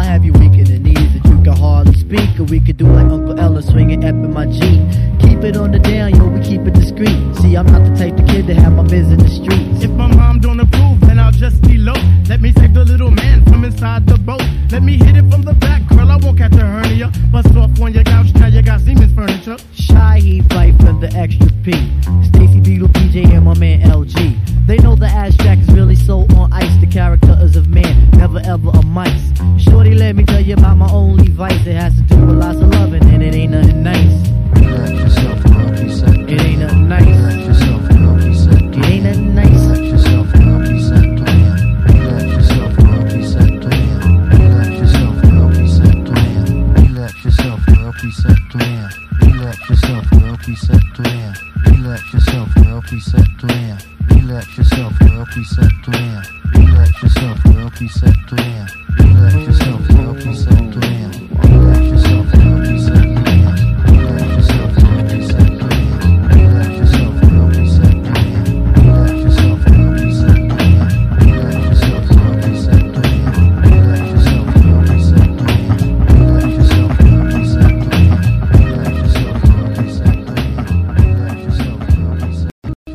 I'll have you weak in the knees that you can hardly speak. Or we could do like Uncle Ella swinging up in my Jeep. Keep it on the down, yo, we keep it discreet. See, I'm not the type of kid to have my biz in the streets. If my mom don't approve, then I'll just elope. Let me save the little man from inside the boat. Let me hit it from the back, girl, I won't catch a hernia. Bust off on your couch, now you got Siemens furniture. Shy he fight for the extra P. Stacy Beetle, P J, and my man L G. They know the abstract is really so on ice. The character is of man, never ever a mice. Shorty, let me tell you about my only vice. It has to do with lots of loving, and it ain't nothing nice. Relax yourself, girl, he said. It ain't nothing nice. Relax yourself, girl, he said. It ain't nothing nice. Relax yourself, girl, he said to him. Relax yourself, girl, he said to him. Relax yourself, girl, he said to him. Relax yourself, girl, he said to him. Relax yourself, girl, he said to him. Relax yourself, girl, he said to him. Relax yourself, girl, he said to him. Relax yourself, girl, he said to him. Relax yourself, girl, he said to him. Relax yourself, girl, he said to him. Relax yourself, girl, he said to him. Relax yourself, girl, he said to him. Relax yourself, girl, he said to him. Relax yourself, girl, he said to him. Relax yourself, girl, he said to him. Relax yourself, girl, he said to him. Relax yourself, girl, he said to him. Relax yourself, girl, he said to him.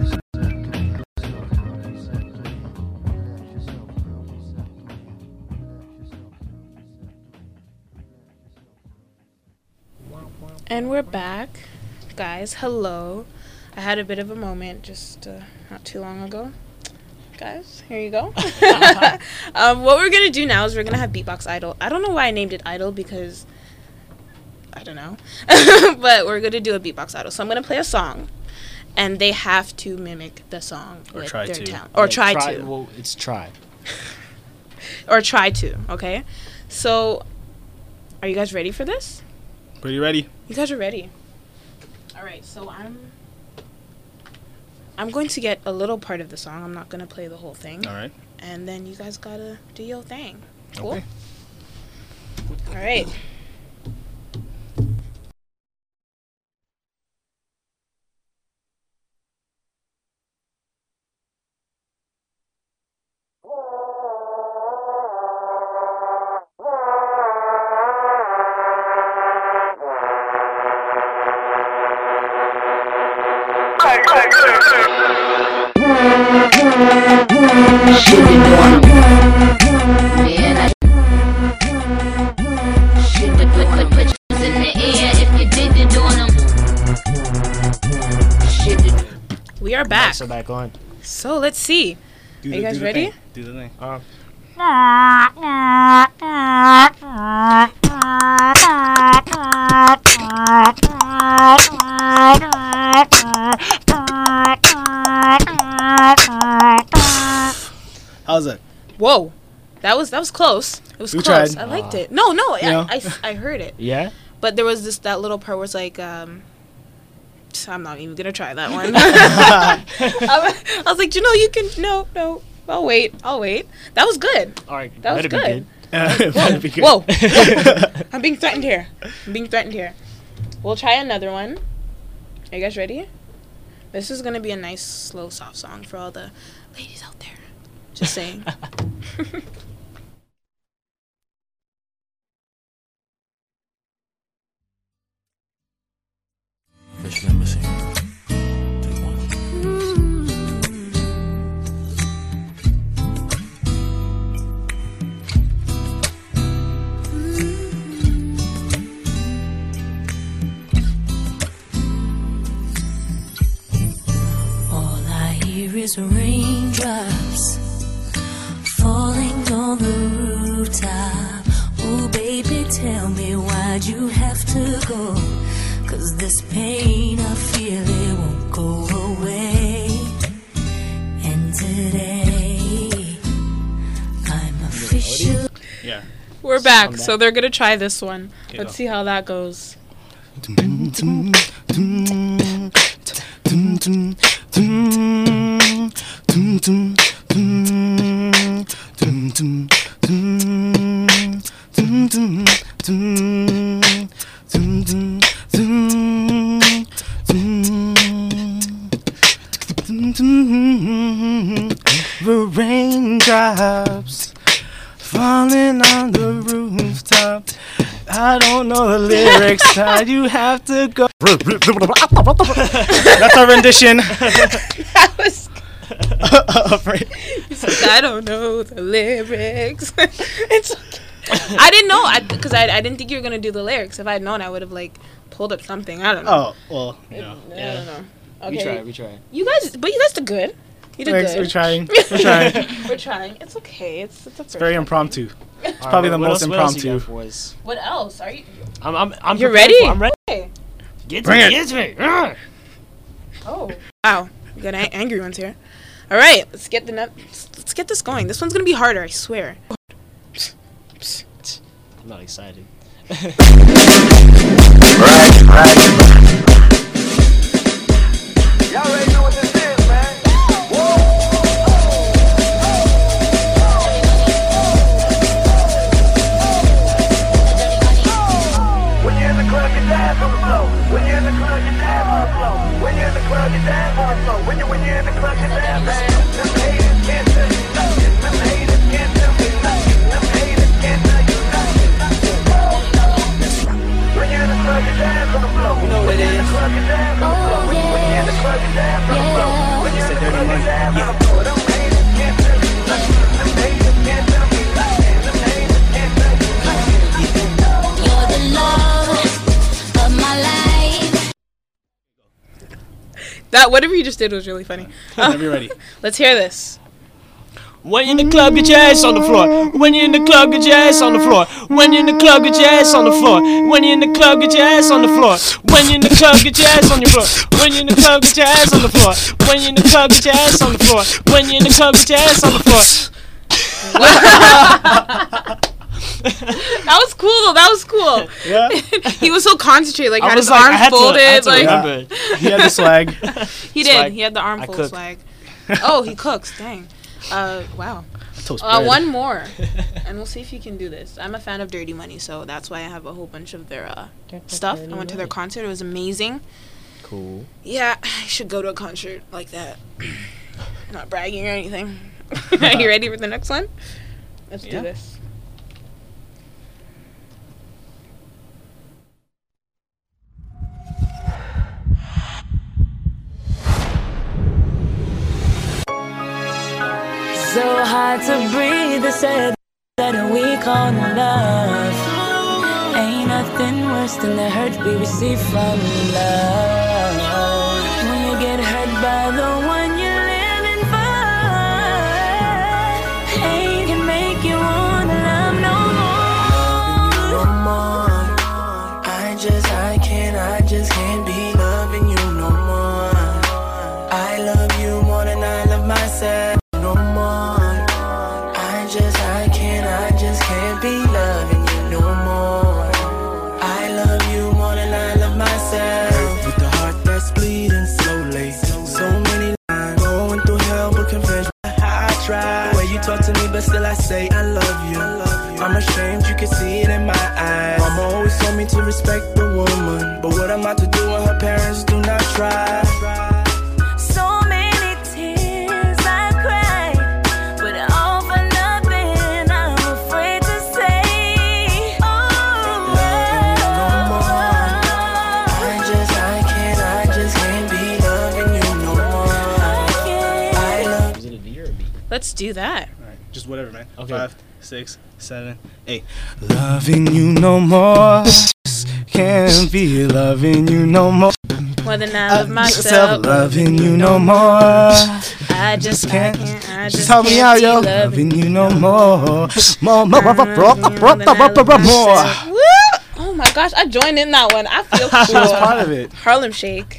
And we're back, guys. Hello. I had a bit of a moment just uh, not too long ago. Guys, here you go. um, what we're gonna do now is we're gonna have Beatbox Idol. I don't know why I named it Idol because I don't know, but we're gonna do a Beatbox Idol. So I'm gonna play a song, and they have to mimic the song Or with try their to. talent, or Yeah, try, try to, Well, it's try. or try to. Okay. So, are you guys ready for this? Pretty ready. You guys are ready. All right, so I'm I'm going to get a little part of the song. I'm not going to play the whole thing. All right. And then you guys got to do your thing. Cool? Okay. All right. We are back. So back on. So let's see. Do Are the, you guys do the ready? Thing. Do the thing. Uh, How's that? Whoa. That was that was close. It was We close. tried. I liked it. No, no, You I, know? I, I heard it. yeah. But there was this that little part where it's like, um, I'm not even gonna try that one. I, was, I was like, you know, you can. No, no. I'll wait. I'll wait. That was good. All right. That was better be good. Uh, that'd be good. Whoa. Whoa. I'm being threatened here. I'm being threatened here. We'll try another one. Are you guys ready? This is gonna be a nice, slow, soft song for all the ladies out there. Just saying. Official Embassy. Take one. All I hear is raindrops falling on the rooftop. Oh, baby, tell me why'd you have to go? 'Cause this pain I feel, it won't go away. And today I'm official. Yeah. We're back, so they're gonna try this one. Okay, Let's go. see how that goes. The raindrops Falling on the rooftop. I don't know the lyrics. How you have to go. That's our rendition. That was. Afraid. He's like, I don't know the lyrics. It's okay. I didn't know because I, I, I didn't think you were gonna do the lyrics. If I had known, I would have like pulled up something. I don't know. Oh well, you know. I Yeah. don't know. Okay. We try. We try. You guys, but you guys did good. You did Thanks, good. we're trying. We're trying. We're trying. It's okay. It's it's, a It's very impromptu. It's All probably right, the what most else- what else you impromptu. got for us? What else are you? I'm. I'm. I'm You're prepared ready? for- I'm ready. Okay. Get to Bring me. it. Get to me. Ugh. Oh. Wow. We got an- angry ones here. All right. Let's get the nut. Let's, let's get this going. This one's gonna be harder. I swear. I'm not excited. Y'all already know what this is, man. When you're in the club, you dance on the floor. When you're in the club, you dance on the floor. When you're in the club, you dance on the floor. When you when you're in the club, you dance, man. Them haters can't tell you nothing. Them haters can't tell me nothing. Them haters can't tell you nothing. When you're in the club, you dance on the floor. You know what it is. When you're in the club, you dance on the floor. When you're in the club, you dance on the floor. When you're in the club, you dance on the floor. Them haters can't tell you nothing. Them haters can't tell me nothing. Them haters can't tell you nothing. You're the love of my life. That whatever you just did was really funny. Whenever you're ready. Let's hear this. When you're in the club, get your ass on the floor. When you're in the club, get your ass on the floor. When you're in the club, get your ass on the floor. When you're in the club, get your ass on the floor. When you're in the club, get your ass on your floor. When you're in the club, get your ass on the floor. When you're in the club, get your ass on the floor. When you're in the club, get your ass on the floor. That was cool though. That was cool. Yeah. He was so concentrated, like I had was his like, I arms had to- I folded, had to like remember. He had the swag. he did. Swag. He had the arm I full of cook. swag. Oh, he cooks. Dang. Uh, wow. Toast Uh, bread. one more, and we'll see if you can do this. I'm a fan of Dirty Money, so that's why I have a whole bunch of their uh, stuff. I went to their concert. It was amazing. Cool. Yeah, I should go to a concert like that. Not bragging or anything. Are you ready for the next one? Let's Yeah. do this. So hard to breathe, they said that we call love. Ain't nothing worse than the hurt we receive from love. When you get hurt by the one you're living for, pain can make you wanna love no more. No more. I just, I can't, I just can't be loving you no more. I love you more than I love myself. No more. I just, I can't, I just can't be loving you no more. I love you more than I love myself. With the heart that's bleeding slowly. So many lines going through hell, but confess how I try. The way you talk to me, but still I say I love you. I'm ashamed, you can see it in my eyes. Mama always told me to respect the woman, but what I'm about to do when her parents do not try. So many tears I cried, but all for nothing. I'm afraid to say, oh, No more. I just, I can't, I just can't be loving you no more. I love Is it a D or a B? Let's do that. Alright, just whatever, man. Okay. Five, six, seven, eight. Loving you no more. Can't be loving you no more. More than I love myself. Loving you no more. I just can't. can't. I Just just help me can't out, be yo. loving Loving you no more. More, more, more, more, more than I love more. myself. Woo! Oh my gosh, I joined in that one. I feel cool. She was part of it. Harlem Shake.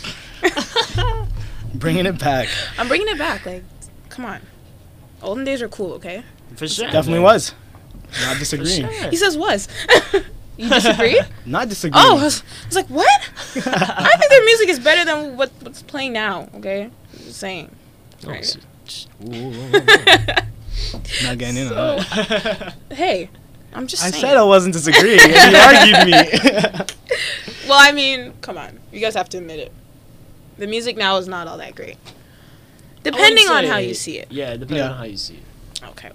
Bringing it back. I'm bringing it back. Like, come on. Olden days are cool, okay? For sure. Definitely was. Not disagreeing. Sure. He says was. You disagree? Not disagreeing. Oh, I was, I was like, what? I think their music is better than what, what's playing now, okay? Just saying. Oh, Right. s- s- ooh. Not getting in So, on that. Hey, I'm just I saying. said I wasn't disagreeing, and you argued me. Well, I mean, come on. You guys have to admit it. The music now is not all that great. I Depending wouldn't on how say- you see it. Yeah, depending Yeah. on how you see it. Okay, well.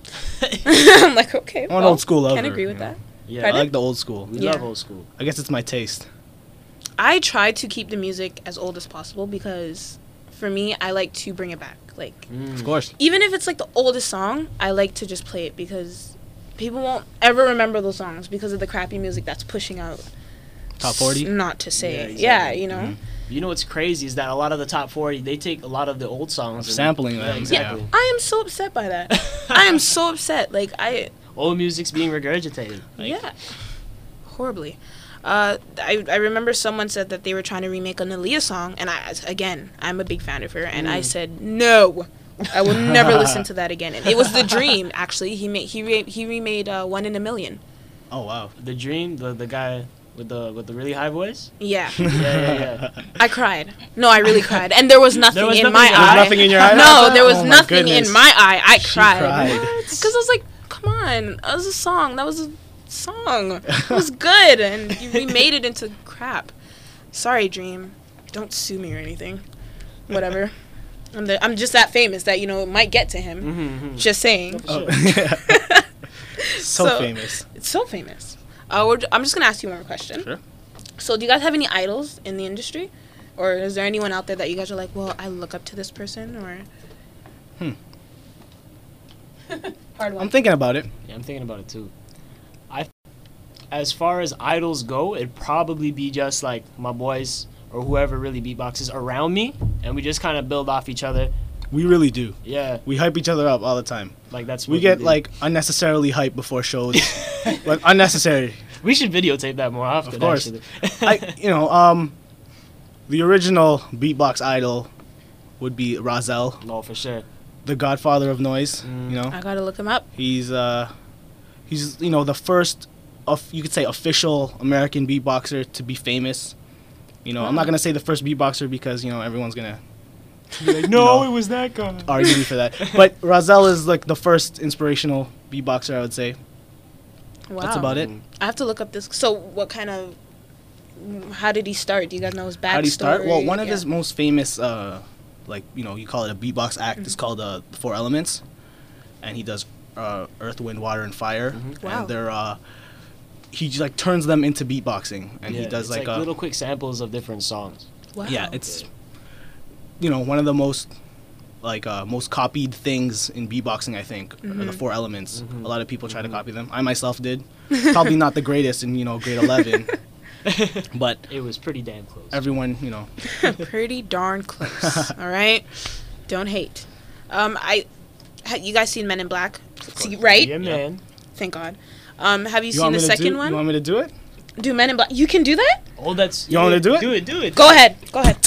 I'm like, okay, I'm an well, old school lover. Can't agree with you know? that. Yeah, I Pardon? like the old school. We Yeah. love old school. I guess it's my taste. I try to keep the music as old as possible because, for me, I like to bring it back. Like, Mm. Of course. even if it's like the oldest song, I like to just play it because people won't ever remember those songs because of the crappy music that's pushing out. Top forty? S- Not to say, Yeah, yeah, exactly. you know. Mhm. You know what's crazy is that a lot of the top forty, they take a lot of the old songs. and- Sampling yeah, them, exactly. I am so upset by that. I am so upset. Like I, Old music's being regurgitated. Like, yeah, horribly. Uh, I I remember someone said that they were trying to remake an Aaliyah song, and I again I'm a big fan of her, and I Mm. said no, I will never listen to that again. And it was The Dream actually. He made he re- he remade uh, One in a Million. Oh wow. The Dream, the the guy with the with the really high voice. Yeah. Yeah, yeah, yeah. I cried. No, I really cried, and there was nothing was in nothing my in your eye. eye? Nothing in your eye? No, there was Oh my nothing goodness. in my eye. I She cried cried. because I was like, "Come on, that was a song. That was a song. It was good, and you remade it into crap." Sorry, Dream. Don't sue me or anything. Whatever. I'm the, I'm just that famous that you know it might get to him. Mm-hmm, Just saying. Oh, yeah. so, So- famous. It's so famous. Uh, we're, I'm just gonna ask you one more question. Sure. So, do you guys have any idols in the industry, or is there anyone out there that you guys are like, well, I look up to this person, or? Hmm. Hard one. I'm thinking about it. Yeah, I'm thinking about it too. I, as far as idols go, it'd probably be just like my boys or whoever really beatboxes around me, and we just kind of build off each other. We really do. Yeah, We hype each other up all the time. like that's We what get do. like unnecessarily hype before shows. Like unnecessary. we should videotape that more often. Of course. actually. I you know, um the original beatbox idol would be Razel, no, for sure. the godfather of noise, Mm. you know. I gotta look him up. He's uh he's you know the first of you could say official American beatboxer to be famous. You know, I'm not gonna say the first beatboxer because you know everyone's gonna Be like, No, no, it it was that guy. argue me for that. But Razel is like the first inspirational beatboxer, I would say. Wow. That's about it. I have to look up this. So, what kind of? How did he start? Do you guys know his backstory? How did he start? Well, one of Yeah. his most famous, uh, like you know, you call it a beatbox act. Is called uh, the Four Elements, and he does uh, Earth, Wind, Water, and Fire. Wow. And they're uh, he just, like turns them into beatboxing, and Yeah, he does it's like, like a little quick samples of different songs. Wow. yeah, it's you know one of the most like uh, most copied things in beatboxing. I think are the Mhm. Four Elements. Mhm. A lot of people try to copy them. I myself did. Probably not the greatest in you know grade eleven, but It was pretty damn close. everyone you know. pretty darn close. All right, don't hate. Um, I, ha, you guys seen Men in Black? See, right? Yeah, man. Thank God. Um, have you, You seen want the me to second do, one? You want me to do it? Do Men in Black? You can do that? Oh, that's. You want me to do it? Do it, do it. Go ahead. Go ahead.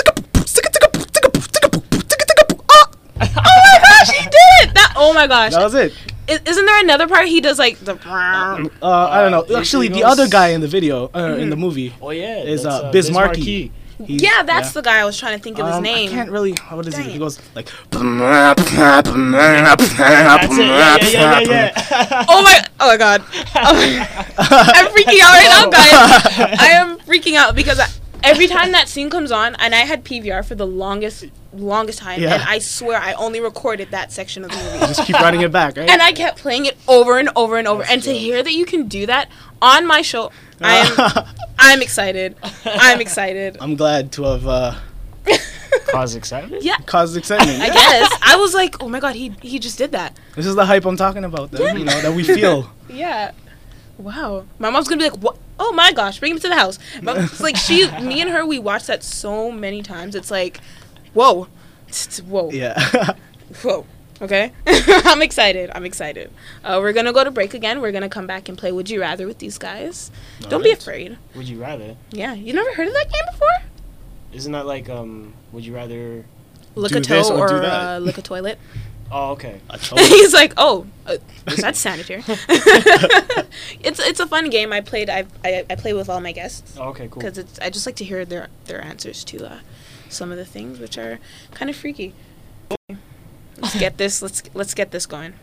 Oh my gosh, he did it! That. Oh my gosh. That was it. I, isn't there another part he does like the? Uh, I don't know. it- Actually, it the goes- other guy in the video, uh, in the movie, Oh yeah. is that's, uh, Biz Markie. Markie. He's- Yeah, that's the guy I was trying to think of his Um, name. I can't really. What is Dang he? it. He goes like. That's it. Yeah, yeah, yeah, yeah, yeah. Oh my! Oh my God! Oh my- I'm freaking out right now, guys. I am freaking out because I, every time that scene comes on, and I had P V R for the longest, longest time, Yeah. and I swear I only recorded that section of the movie. Just keep running it back, right? And I kept playing it over and over and over. And to hear that you can do that on my show, I am, I'm excited. I'm excited. I'm glad to have uh, Cause excitement. Yeah, caused excitement. I guess I was like, oh my God, he he just did that. This is the hype I'm talking about. That, you know that we feel. Yeah. Wow. My mom's gonna be like, what? Oh my gosh, bring him to the house. But it's like she, me and her, we watched that so many times. It's like, whoa, It's- whoa, Yeah. whoa. Okay. I'm excited. I'm excited. Uh, we're gonna go to break again. We're gonna come back and play Would You Rather with these guys. Don't be Alright. afraid. Would you rather? Yeah. You never heard of that game before? Isn't that like um? Would you rather? Lick Do a this toe or do or that. uh, lick a toilet. Oh, okay. A toilet. He's like, oh, uh, that's sanitary. it's it's a fun game. I played. I I, I play with all my guests. Oh, okay, cool. Because it's I just like to hear their their answers to uh, some of the things which are kind of freaky. Let's get this. Let's let's get this going.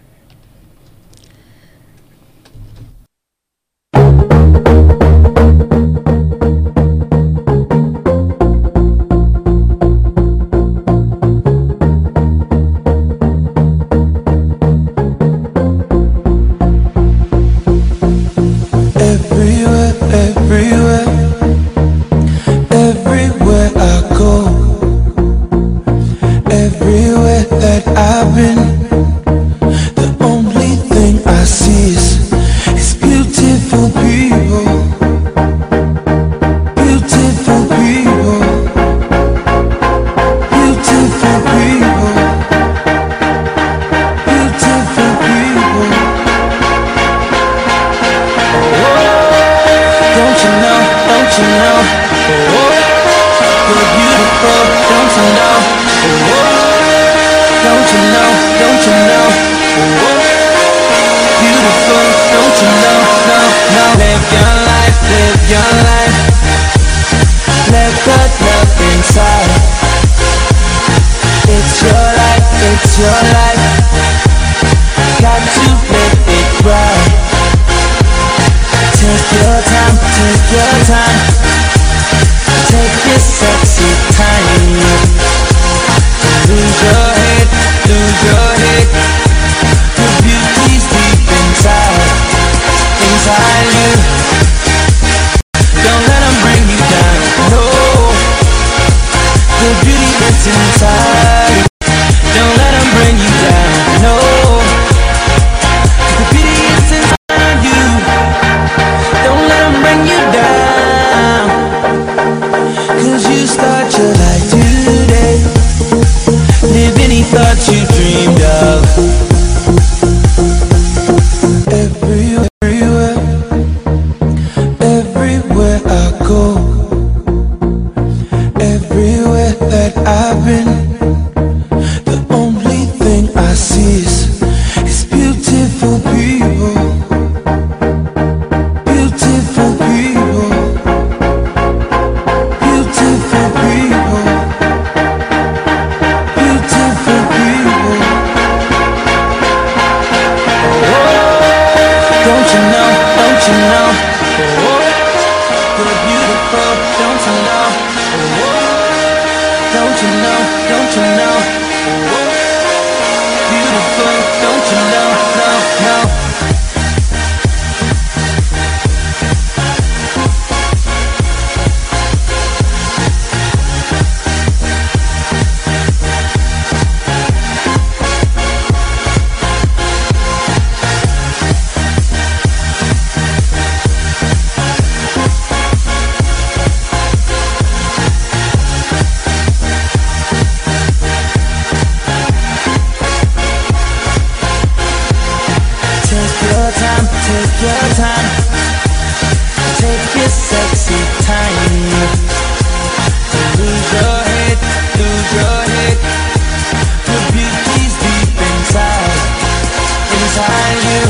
time, take your time. Take your sexy time. Lose your head, lose your head. Your beauty's deep inside, inside you.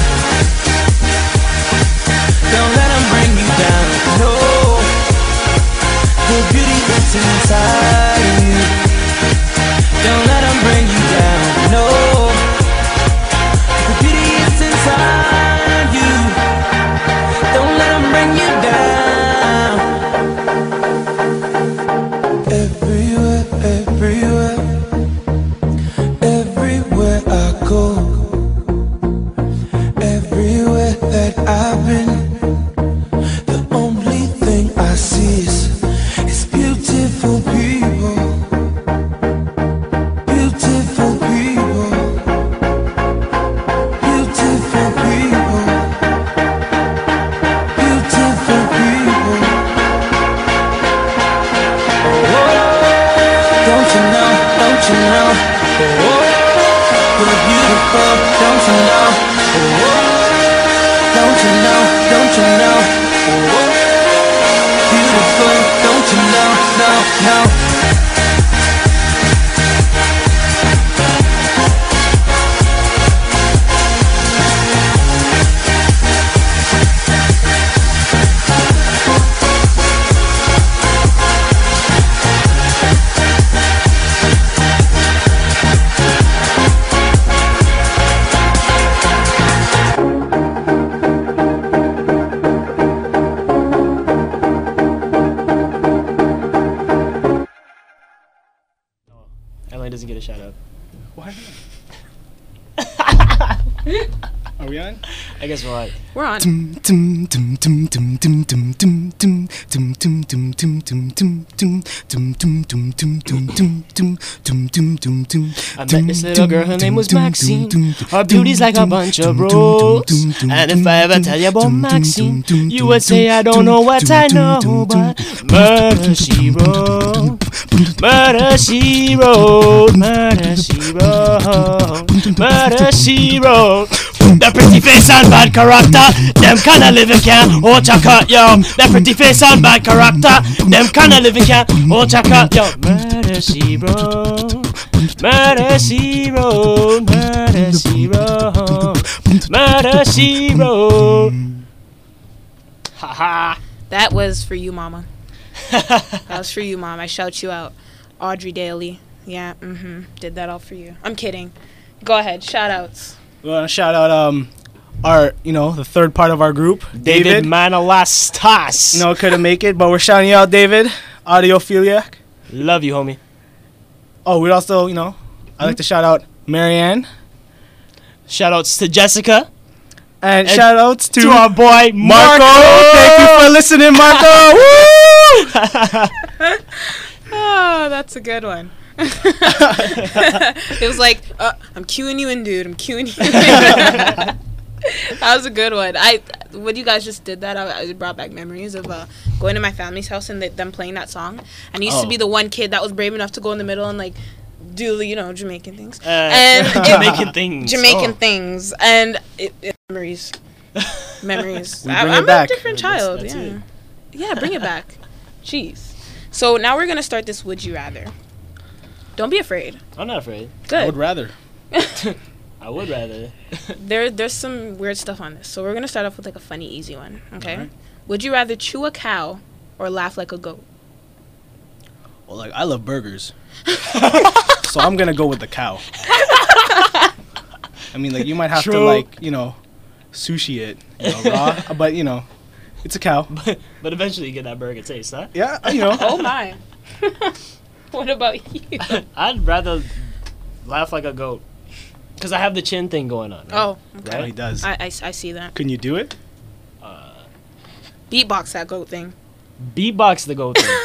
Don't let them bring you down, no. The beauty that's inside you. Don't let them bring you down, no. The beauty is inside you. Don't let them bring you down. Everywhere, everywhere, everywhere I go, everywhere that I've been, the only thing I see is, is beautiful people. Beautiful people. Beautiful people. Beautiful people. Oh, don't you know, don't you know? Oh, you're beautiful, don't you know? Oh, don't you know, don't you know? Oh, beautiful, don't you know, no, no. Emily doesn't get a shout out. Why Are we on? I guess we're on. We're on. I met this little girl, her name was Maxine. Her beauty's like a bunch of roses. And if I ever tell you about Maxine, you would say I don't know what I know, but murder she wrote, murder she wrote, murder she wrote, murder she wrote. That pretty face and bad character, them kinda living can hold your cut, yo. That pretty face and bad character, them kinda living can hold your cut, yo. Murder she wrote, murder she wrote, murder she wrote, murder she wrote. Haha. That was for you, mama. That was for you, mom. I shout you out. Audrey Daly. Yeah, mm-hmm. Did that all for you. I'm kidding. Go ahead. Shout outs. We want to shout out um our, you know, the third part of our group, David, David Manolastas. You know, couldn't make it, but we're shouting you out, David. Audiophiliac. Love you, homie. Oh, we'd also, you know, I'd like to shout out Marianne. Shout outs to Jessica. And, And shout outs to, to our boy Marco. Marco. Thank you for listening, Marco. Woo! Oh, that's a good one. It was like, uh, I'm cueing you in, dude. I'm cueing you in. That was a good one. I when you guys just did that, I, it brought back memories of uh, going to my family's house and they, them playing that song. And I used Oh. to be the one kid that was brave enough to go in the middle and like do the, you know, Jamaican things. Uh, and it- Jamaican things. Jamaican Oh. things. And it, it, memories. Memories. We I, bring it I'm back. a different That's- child. that's yeah. it. Yeah, bring it back. Jeez. So now we're gonna start this Would You Rather. Don't be afraid. I'm not afraid. Good. I would rather. I would rather. There, there's some weird stuff on this. So we're gonna start off with like a funny, easy one. Okay. Alright. Would you rather chew a cow or laugh like a goat? Well, like, I love burgers. So I'm going to go with the cow. I mean, like, you might have to, True. like, you know, sushi it, you know, raw. But, you know, it's a cow. But, but eventually you get that burger taste, huh? Yeah, you know. Oh my. What about you? I'd rather laugh like a goat. Because I have the chin thing going on. Right? Oh, okay. Oh, he does. I, I, I see that. Can you do it? Beatbox that goat thing. Beatbox the goat thing.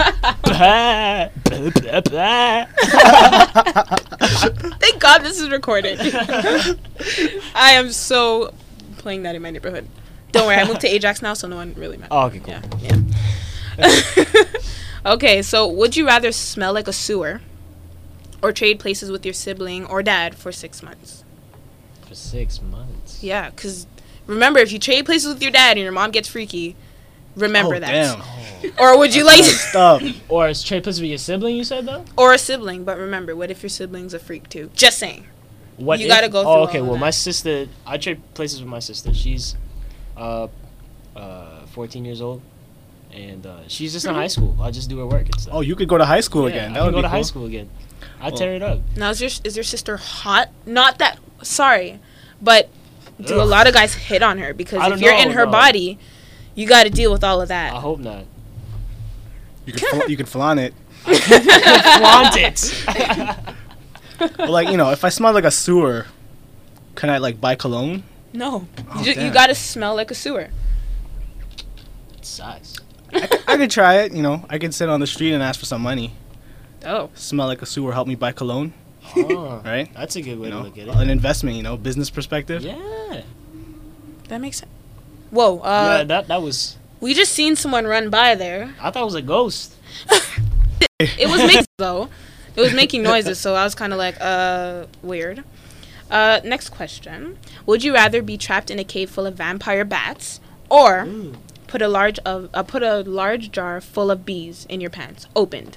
Thank God this is recorded. I am so playing that in my neighborhood. Don't worry, I moved to Ajax now, so no one really matters. Oh, okay, cool. Yeah. yeah. Okay, so would you rather smell like a sewer or trade places with your sibling or dad for six months? For six months. Yeah, because Remember, if you trade places with your dad and your mom gets freaky, remember Oh, that. damn. Or would you like Stop. Or is trade places with your sibling? You said though. or a sibling? But remember, what if your sibling's a freak too? Just saying. What You if- gotta go through Oh, okay. all of Well, that. my sister, I trade places with my sister. She's, uh, uh, fourteen years old, and uh, she's just in high school. I just do her work and stuff. Oh, you could go to high school Yeah, again. I That can would go be to cool. high school again. I Well- tear it up. Now, is your is your sister hot? Not that. Sorry, but do a Ugh. lot of guys hit on her? Because I if don't you're know, in her no. body, you got to deal with all of that. I hope not. You could fla- you could flaunt it. Flaunt it. But like you know, if I smell like a sewer, can I like buy cologne? No, Oh, you, ju- you damn. got to smell like a sewer. It sucks. I could try it. You know, I could sit on the street and ask for some money. Oh, Smell like a sewer, help me buy cologne. Oh, Right? that's a good way You to know, look at it. an investment. You know, business perspective. Yeah. that makes sense. Whoa, uh, yeah, that that was. we just seen someone run by there. I thought it was a ghost. It was making though. It was making noises, so I was kind of like, uh, weird. Uh, next question: would you rather be trapped in a cave full of vampire bats, or put a large of uh, put a large jar full of bees in your pants, opened?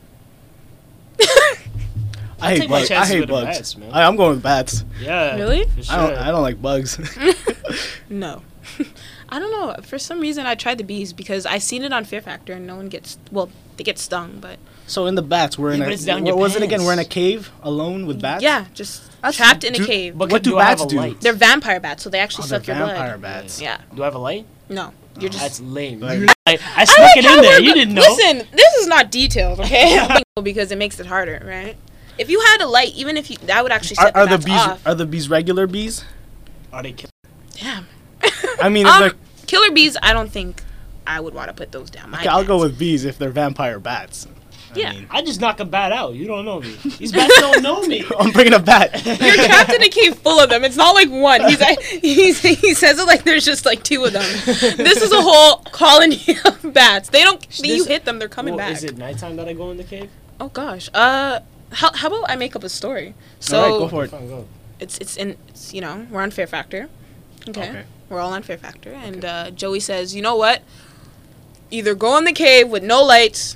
I hate take my bugs. I chances hate with the bugs. bats, man. I, I'm going with bats. Yeah. Really? For sure. I don't. I don't like bugs. No. I don't know. For some reason, I tried the bees because I seen it on Fear Factor, and no one gets. Well, they get stung, but So in the bats, we're in Yeah, a. but it's down what your was it again? pants. We're in a cave alone with bats. yeah, just That's- trapped in a do- cave. But What could- do I have bats a do? light? They're vampire bats, so they actually Oh, they're suck your vampire blood. bats. Yeah. Do I have a light? No, you're just. That's lame. Like- I, I I snuck like it how in there. we're You go- didn't know. Listen, this is not detailed, okay? Because it makes it harder, right? If you had a light, even if you, that would actually Are, set are the the bats bees? off. Are the bees regular bees? Are they kill- Damn. I mean, Um, if they're- Killer bees, I don't think I would want to put those down. My okay, I'll go pants. with bees if they're vampire bats. I Yeah. mean, I just knock a bat out. You don't know me. These bats don't know me. I'm bringing a bat. You're trapped in a cave full of them. It's not like one. He's, like, he's he says it like there's just like two of them. This is a whole colony of bats. They don't. you This- hit them, they're coming Well, back. Is it nighttime that I go in the cave? Oh gosh. Uh, how how about I make up a story? So All right, go for it. Fine, go. it's it's in it's you know we're on Fear Factor. Okay. Okay. We're all on Fear Factor, and uh, Joey says, you know what? Either go in the cave with no lights.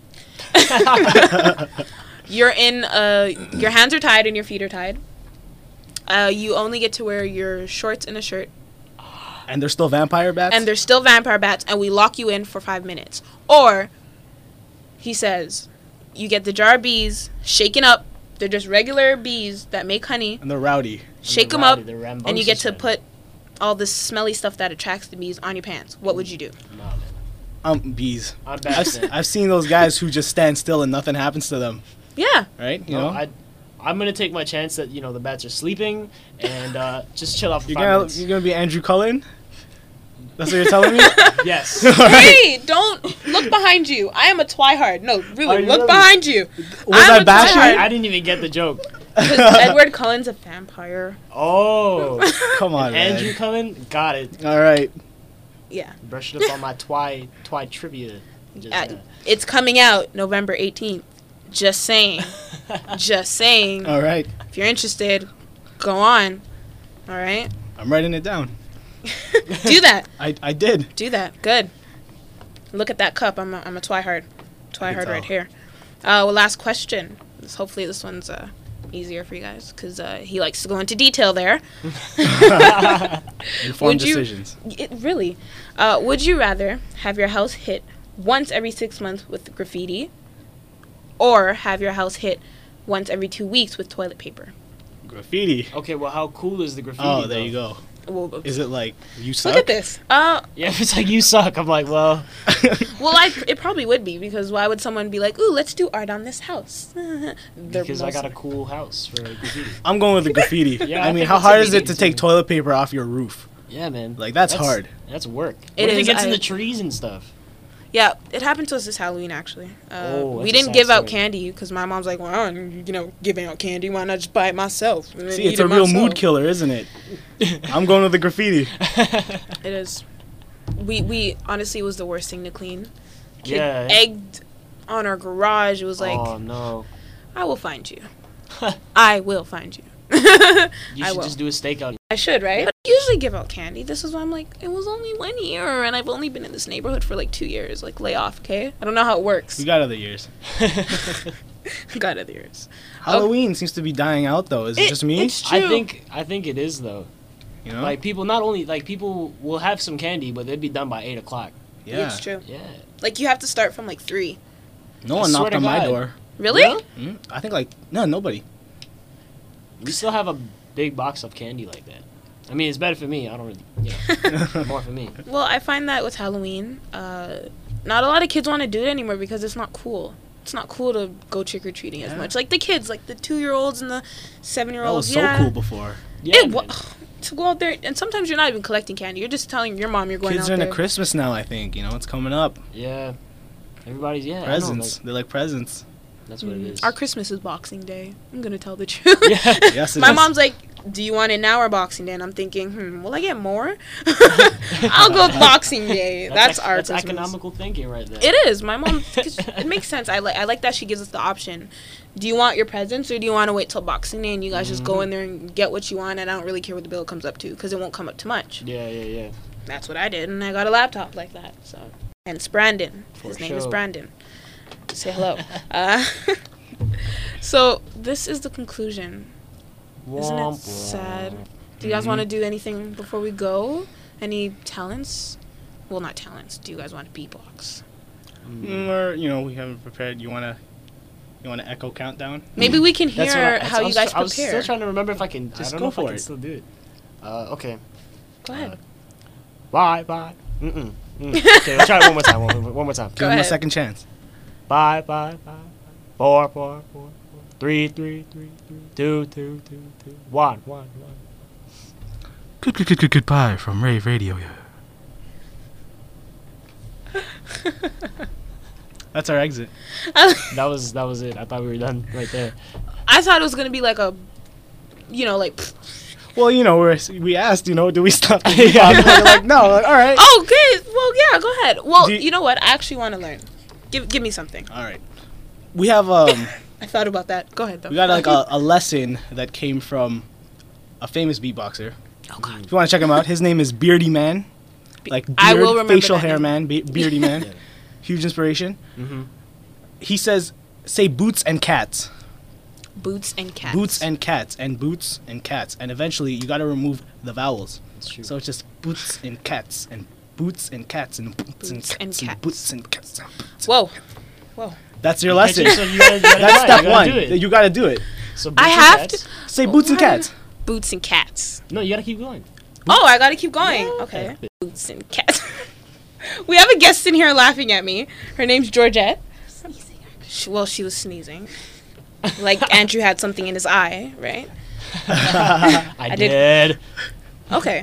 You're in. Uh, your hands are tied and your feet are tied. Uh, you only get to wear your shorts and a shirt, And they're still vampire bats. and they're still vampire bats, and we lock you in for five minutes. Or, he says, you get the jar of bees shaken up. They're just regular bees that make honey. and they're rowdy. Shake they're them up, rowdy, they're and you get to rambunctious, put all this smelly stuff that attracts the bees on your pants. What would you do? Nah, man. Um, bees. I'm I've, bad. s- I've seen those guys who just stand still and nothing happens to them. Yeah. Right? You No, know. I, I'm gonna take my chance that you know the bats are sleeping and uh, just chill out for You're five gonna minutes. you're gonna be Andrew Cullen. That's what you're telling me. Yes. Hey, don't look behind you. I am a twihard. No, really, Are you look really? behind you. Was I'm I a bashing? twihard. I didn't even get the joke. 'Cause Edward Cullen's a vampire. Oh, Come on, man. Andrew Cullen, got it. All right. Yeah. Brushed up on my twi twi trivia. Just Uh, now. it's coming out November eighteenth. Just saying. Just saying. All right. If you're interested, go on. All right? I'm writing it down. Do that. I I did. Do that. Good. Look at that cup. I'm a, I'm a twihard. Twihard tell. right here. Uh, well, last question. This, hopefully this one's uh, easier for you guys because uh, he likes to go into detail there. Informed Would you- decisions. It, really. Uh, would you rather have your house hit once every six months with graffiti or have your house hit once every two weeks with toilet paper? Graffiti. Okay, well, how cool is the graffiti? Oh, there though? you go. Well, Is it like you suck? look at this. Uh, Yeah, if it's like you suck, I'm like, well, well, I, it probably would be because why would someone be like, "Ooh, let's do art on this house"? They're because I got a most- cool house for graffiti. I'm going with the graffiti. Yeah, I I mean, think how that's a hard is big it to thing, take too. toilet paper off your roof? Yeah, man. Like that's, hard. That's work. It what if is, it gets in I- the trees and stuff? Yeah, it happened to us this Halloween actually. Uh, Oh, we that's a didn't sad give out story. candy because my mom's like, "Well, I don't, you know, giving out candy. Why not just buy it myself?" and then See, eat it's a it real myself?" mood killer, isn't it? I'm going with the graffiti. It is. We we honestly it was the worst thing to clean. Kid Yeah. egged on our garage. It was like, oh no. I will find you. I will find you. You I should will. just do a stakeout. I should, right? But usually usually give out candy. This is why I'm like, it was only one year, and I've only been in this neighborhood for like two years. Like, lay off, okay? I don't know how it works. We got other years. Got other years. Halloween seems to be dying out, though. Is it, It- just me? it's true. I think I think it is though. You know? Like people, not only like people will have some candy, but they'd be done by eight o'clock. Yeah. It's true. Yeah. Like, you have to start from like three. No I one swear knocked to on my God. door. Really? Yeah? Mm, I think like no, nobody. We still have a big box of candy like that. I mean, it's better for me. I don't really, you know, more for me. Well, I find that with Halloween, uh, not a lot of kids want to do it anymore because it's not cool. It's not cool to go trick or treating as Yeah. much. Like the kids, like the two year olds and the seven year That was olds. so yeah. cool before. Yeah, It wa- man. to go out there, and sometimes you're not even collecting candy. You're just telling your mom you're going Kids out are there. into Christmas now. I think you know it's coming up. Yeah. Everybody's yeah. I know, Presents. like, They're like presents. that's what it is. Our Christmas is Boxing Day. I'm gonna tell the truth. Yeah. Yes, it My is. mom's like, "Do you want it now or Boxing Day?" And I'm thinking, "Hmm, will I get more?" I'll go with Boxing Day. That's, ec- our That's Christmas. economical thinking right there. It is. My mom. 'Cause it makes sense. I like. I like that she gives us the option. Do you want your presents or do you want to wait till Boxing Day and you guys just go in there and get what you want? And I don't really care what the bill comes up to because it won't come up to much. Yeah, yeah, yeah. That's what I did, and I got a laptop like that. So, and it's Brandon. For His name is sure. Brandon. Say hello. uh, so this is the conclusion. Isn't Womp it sad? womp. Do you guys Mm-hmm. want to do anything before we go? Any talents? Well, not talents. Do you guys want to beatbox? Mm, or you know we haven't prepared. You wanna you wanna echo countdown? Maybe we can hear That's what I- how I you was guys tr- I was prepare. still trying to remember if I can. Just I don't go know if for I can it. still do it. Uh, okay. Go ahead. Bye, bye. Mm-mm. Mm. Okay, let's try it one more time. One, one more time. Give him ahead. a second chance. Bye, bye, bye. Four, four, four, four. Three, three, three, three. Two, two, two, two. One, one, one. Good, good, good, good, goodbye from Rave Radio. Yeah. That's our exit. That was that was it. I thought we were done right there. I thought it was gonna be like a, you know, like. Well, you know, we're, we asked, you know, do we stop? The yeah, You're like, no, like, all right. Oh, good. Well, yeah. Go ahead. Well, Do you, you- know what? I actually want to learn. Give Give me something. All right. We have um, I thought about that. Go ahead though. we got like a, a lesson that came from a famous beatboxer. Oh God. If you want to check him out, his name is Beardy Man. Like beard, I will remember facial that hair name. man, be- Beardy Man. Huge inspiration. Mm-hmm. He says, say boots and cats. Boots and cats. Boots and cats and boots and cats, and eventually you got to remove the vowels. That's true. So it's just boots and cats and boots and cats and boots, and Boots cats and and, cats. boots and cats. And boots. Whoa. Whoa. That's your You lesson. can't just- so you gotta- you gotta That's try it. step You gotta one. do it. You got to do it. So I boots and have cats? to. Say boots and What? cats. Boots and cats. No, you gotta keep going. Oh, I gotta keep going. Yeah. Okay. Boots and cats. We have a guest in here laughing at me. Her name's Georgette. She, well, she was sneezing. Like Andrew had something in his eye, right? I, I did. did. Okay.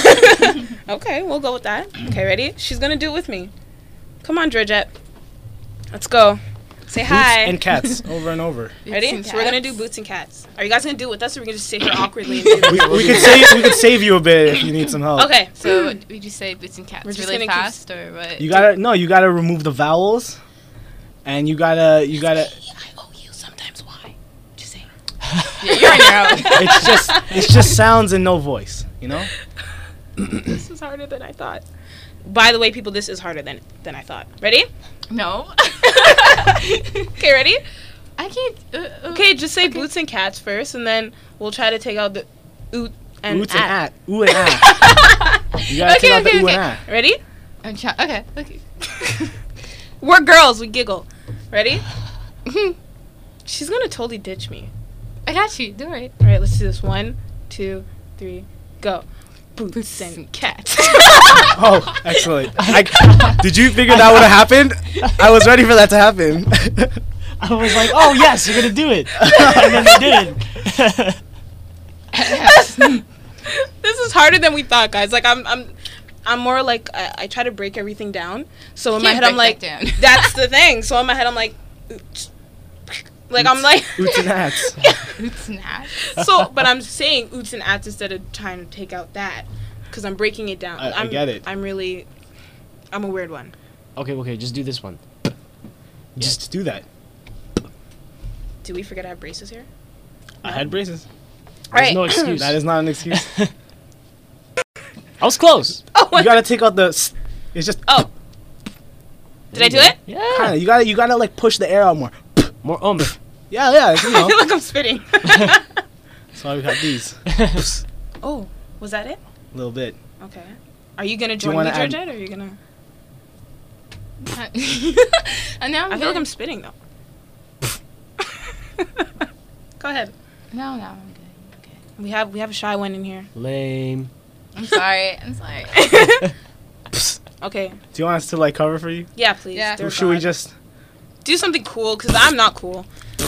Okay, we'll go with that. Okay, ready? She's gonna do it with me. Come on, Georgette. Let's go. Say hi. Boots and cats over and over. Ready? and So we're gonna do cats. boots and cats. Are you guys gonna do it with us, or are we gonna just sit here awkwardly and do We, this? we could save we could save you a bit if you need some help. Okay. So what would you say boots and cats We're just really gonna keep- fast or what? You gotta no, you gotta remove the vowels, and you gotta you gotta. I owe you sometimes. Why? Just say. Yeah, you're on your own. It's just it's just sounds and no voice. You know. This is harder than I thought. By the way, people, this is harder than than I thought. Ready? No. Okay, ready? I can't. Uh, uh, Okay, just say boots and cats first, and then we'll try to take out the oot and Oots and at. at. Ooh and ah. You gotta take Okay, out the okay, ooh okay. and ah. Ready? I'm try- okay, okay. We're girls. We giggle. Ready? She's gonna totally ditch me. I got you. Do it. All right, let's do this. One, two, three, go. Boots and cats. Oh, excellent. I, did you figure that would have happened? I was ready for that to happen. I was like, oh yes, you're gonna do it, and then they didn't. This is harder than we thought, guys. Like I'm, I'm, I'm more like I, I try to break everything down. So in my Can't head, I'm break like, that down. that's the thing. So in my head, I'm like, oots. Like I'm like, Oots and hats. Boots and hats. so, but I'm saying oots and ats instead of trying to take out that, because I'm breaking it down. I- I I'm, get it. I'm really, I'm a weird one. Okay, okay, just do this one. Just do that. Do we forget I have braces here? I had braces. All right. no excuse. That is not an excuse. I was close. Oh, You gotta take out the. s- It's just. Oh. Did I do it? Yeah. Kinda. You gotta. You gotta like push the air out more. More um. Yeah, yeah. You I know. feel like I'm spitting. That's why we got these. Oh, was that it? A little bit. Okay. Are you gonna Do you join me, wanna add- Georgette, or are you gonna? And now I'm I feel like good. I'm spitting though. Go ahead. No, no, I'm good. We have we have a shy one in here. Lame. I'm sorry. I'm sorry. Okay. Do you want us to like cover for you? Yeah, please. Yeah. Dear Or should we God. just? do something cool? Cause I'm not cool.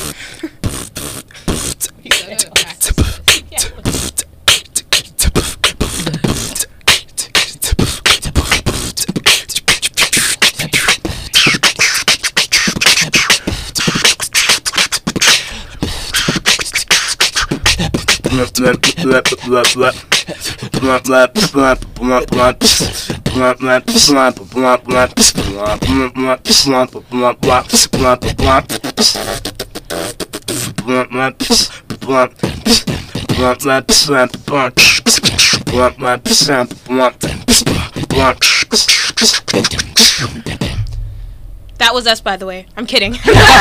That was us, by the way. I'm kidding.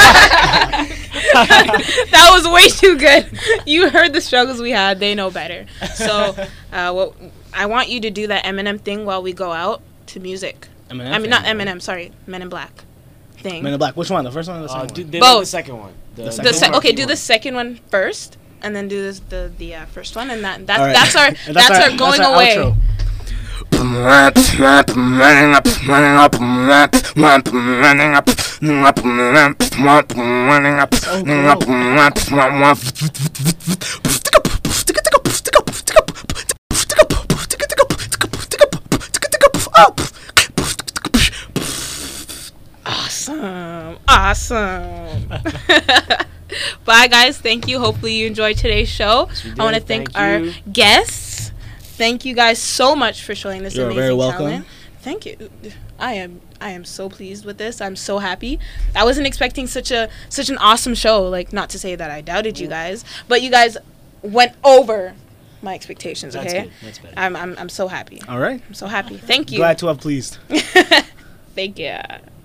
That was way too good. You heard the struggles we had. They know better. So, uh, what I want you to do that Eminem thing while we go out to music. Eminem I mean, thing? not Eminem. Sorry, Men in Black thing. Men in Black. Which one? The first one or the Uh, second do, one? they Both. like the second one. The, The The second se- one? okay, do the second one first, and then do this the the uh, first one, and that, that All right. that's our And that's, our going that's our away. outro. Awesome, awesome. Bye, guys. Thank you. Hopefully, you enjoyed today's show. we I want to did. thank, Thank our you. guests. Thank you guys so much for showing this You're amazing very welcome. talent. Thank you. I am I am so pleased with this. I'm so happy. I wasn't expecting such a such an awesome show. Like, not to say that I doubted you guys, but you guys went over my expectations. That's Okay, good. That's better. I'm I'm I'm so happy. All right. I'm so happy. Thank you. Glad to have pleased. Thank you.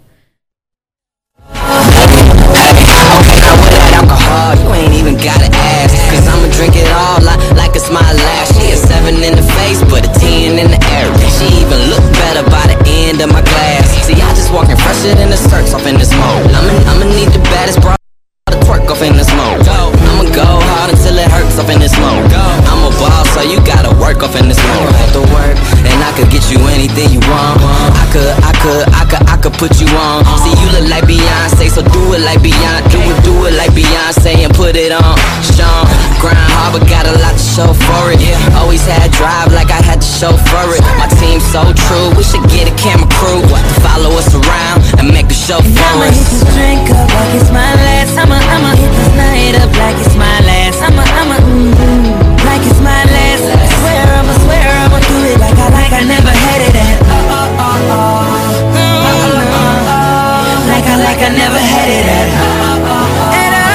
Alcohol, you ain't even gotta ask. Cause I'ma drink it all like, like it's my last. She a seven in the face, but a ten in the air. She even look better by the end of my glass. See, I just walking fresher than the skirts off in this mode. I'ma, I'ma need the baddest bra to twerk off in this mode. I'ma go hard until it hurts off in this mode. I'm a boss, so you gotta work off in this mode. Have to work, and I could get you anything you want. I could, I could, I could, I could put you on. See, you look like Beyonce, so do it like Beyonce. Do it, do it like Beyonce and put it on. Sean, grind hard, but got a lot to show for it. Always had drive like I had to show for it. My team's so true, we should get a camera crew to follow us around and make a show for I'ma hit us. this drink up like it's my last. I'ma, I'ma hit this night up like it's my last. I'ma, I'ma, mm-hmm, like it's my last. I swear, I'ma swear, I'ma do it like I, like I never had it at. Oh, oh, oh, oh. Mm, oh, like I, like I never had it at. Oh, oh, oh, at all.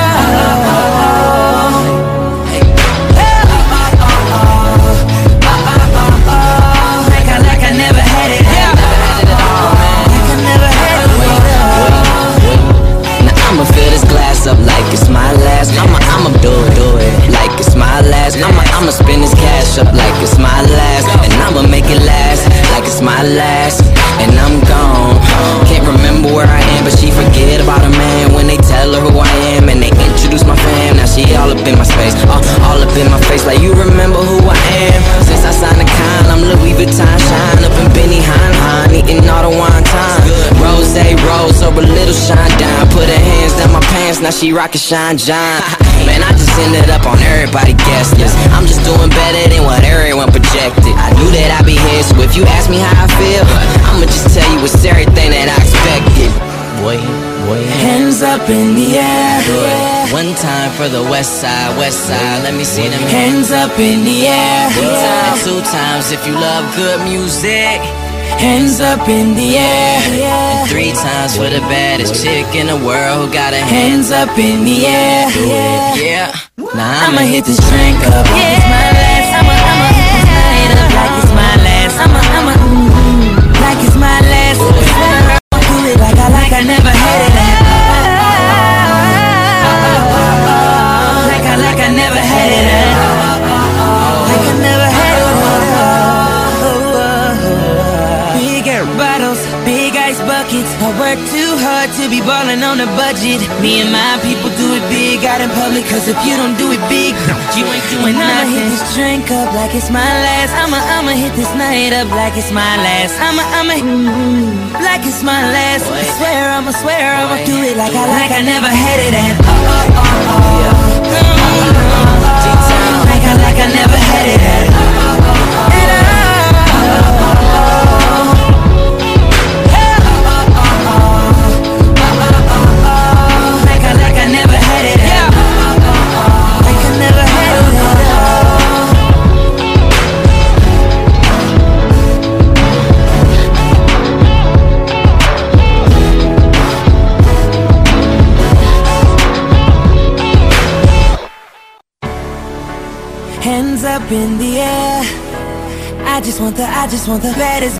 Like I, like I never had it at. Like I never had it at. Now I'ma fill this glass up like it's my last. I'ma, I'ma do it, do it like it's my last. I'ma, I'ma spend this cash up like it's my last, and I'ma make it last like it's my last. And I'm gone. Can't remember where I am, but she forget about a man when they tell her who I am and they introduce my fam. Now she all up in my space, all, all up in my face. Like you remember who I am? Since I signed a con, I'm Louis Vuitton shine up in Benny Hine Hine, eating all the wine time. Rose, rose, or a little shine down. Put her hands down my pants, now she rockin' Shine John. Man, I just ended up on everybody guest list. I'm just doing better than what everyone projected. I knew that I'd be here, so if you ask me how I feel, I'ma just tell you it's everything that I expected. Boy, boy. Hands up in the air. One time for the west side, west side. Let me see them Hands up in the air. One time, two times if you love good music. Hands up in the air. And three times for the baddest chick in the world who got a Hands up in the air. Yeah. Nah, I'ma hit this drink up like it's my last. I'ma, I'ma hit this night up like it's my last. pockets. I work too hard to be ballin' on a budget. Me and my people do it big out in public, cause if you don't do it big, you ain't doing nothing. I'ma hit this drink up like it's my last. I'ma, I'ma hit this night up like it's my last. I'ma, I'ma, like it's my last. I swear, I'ma swear, I'ma do it like I, like I never had it at. Oh, oh, oh, oh. Like I, like I never had it at. Hands up in the air. I just want the, I just want the baddest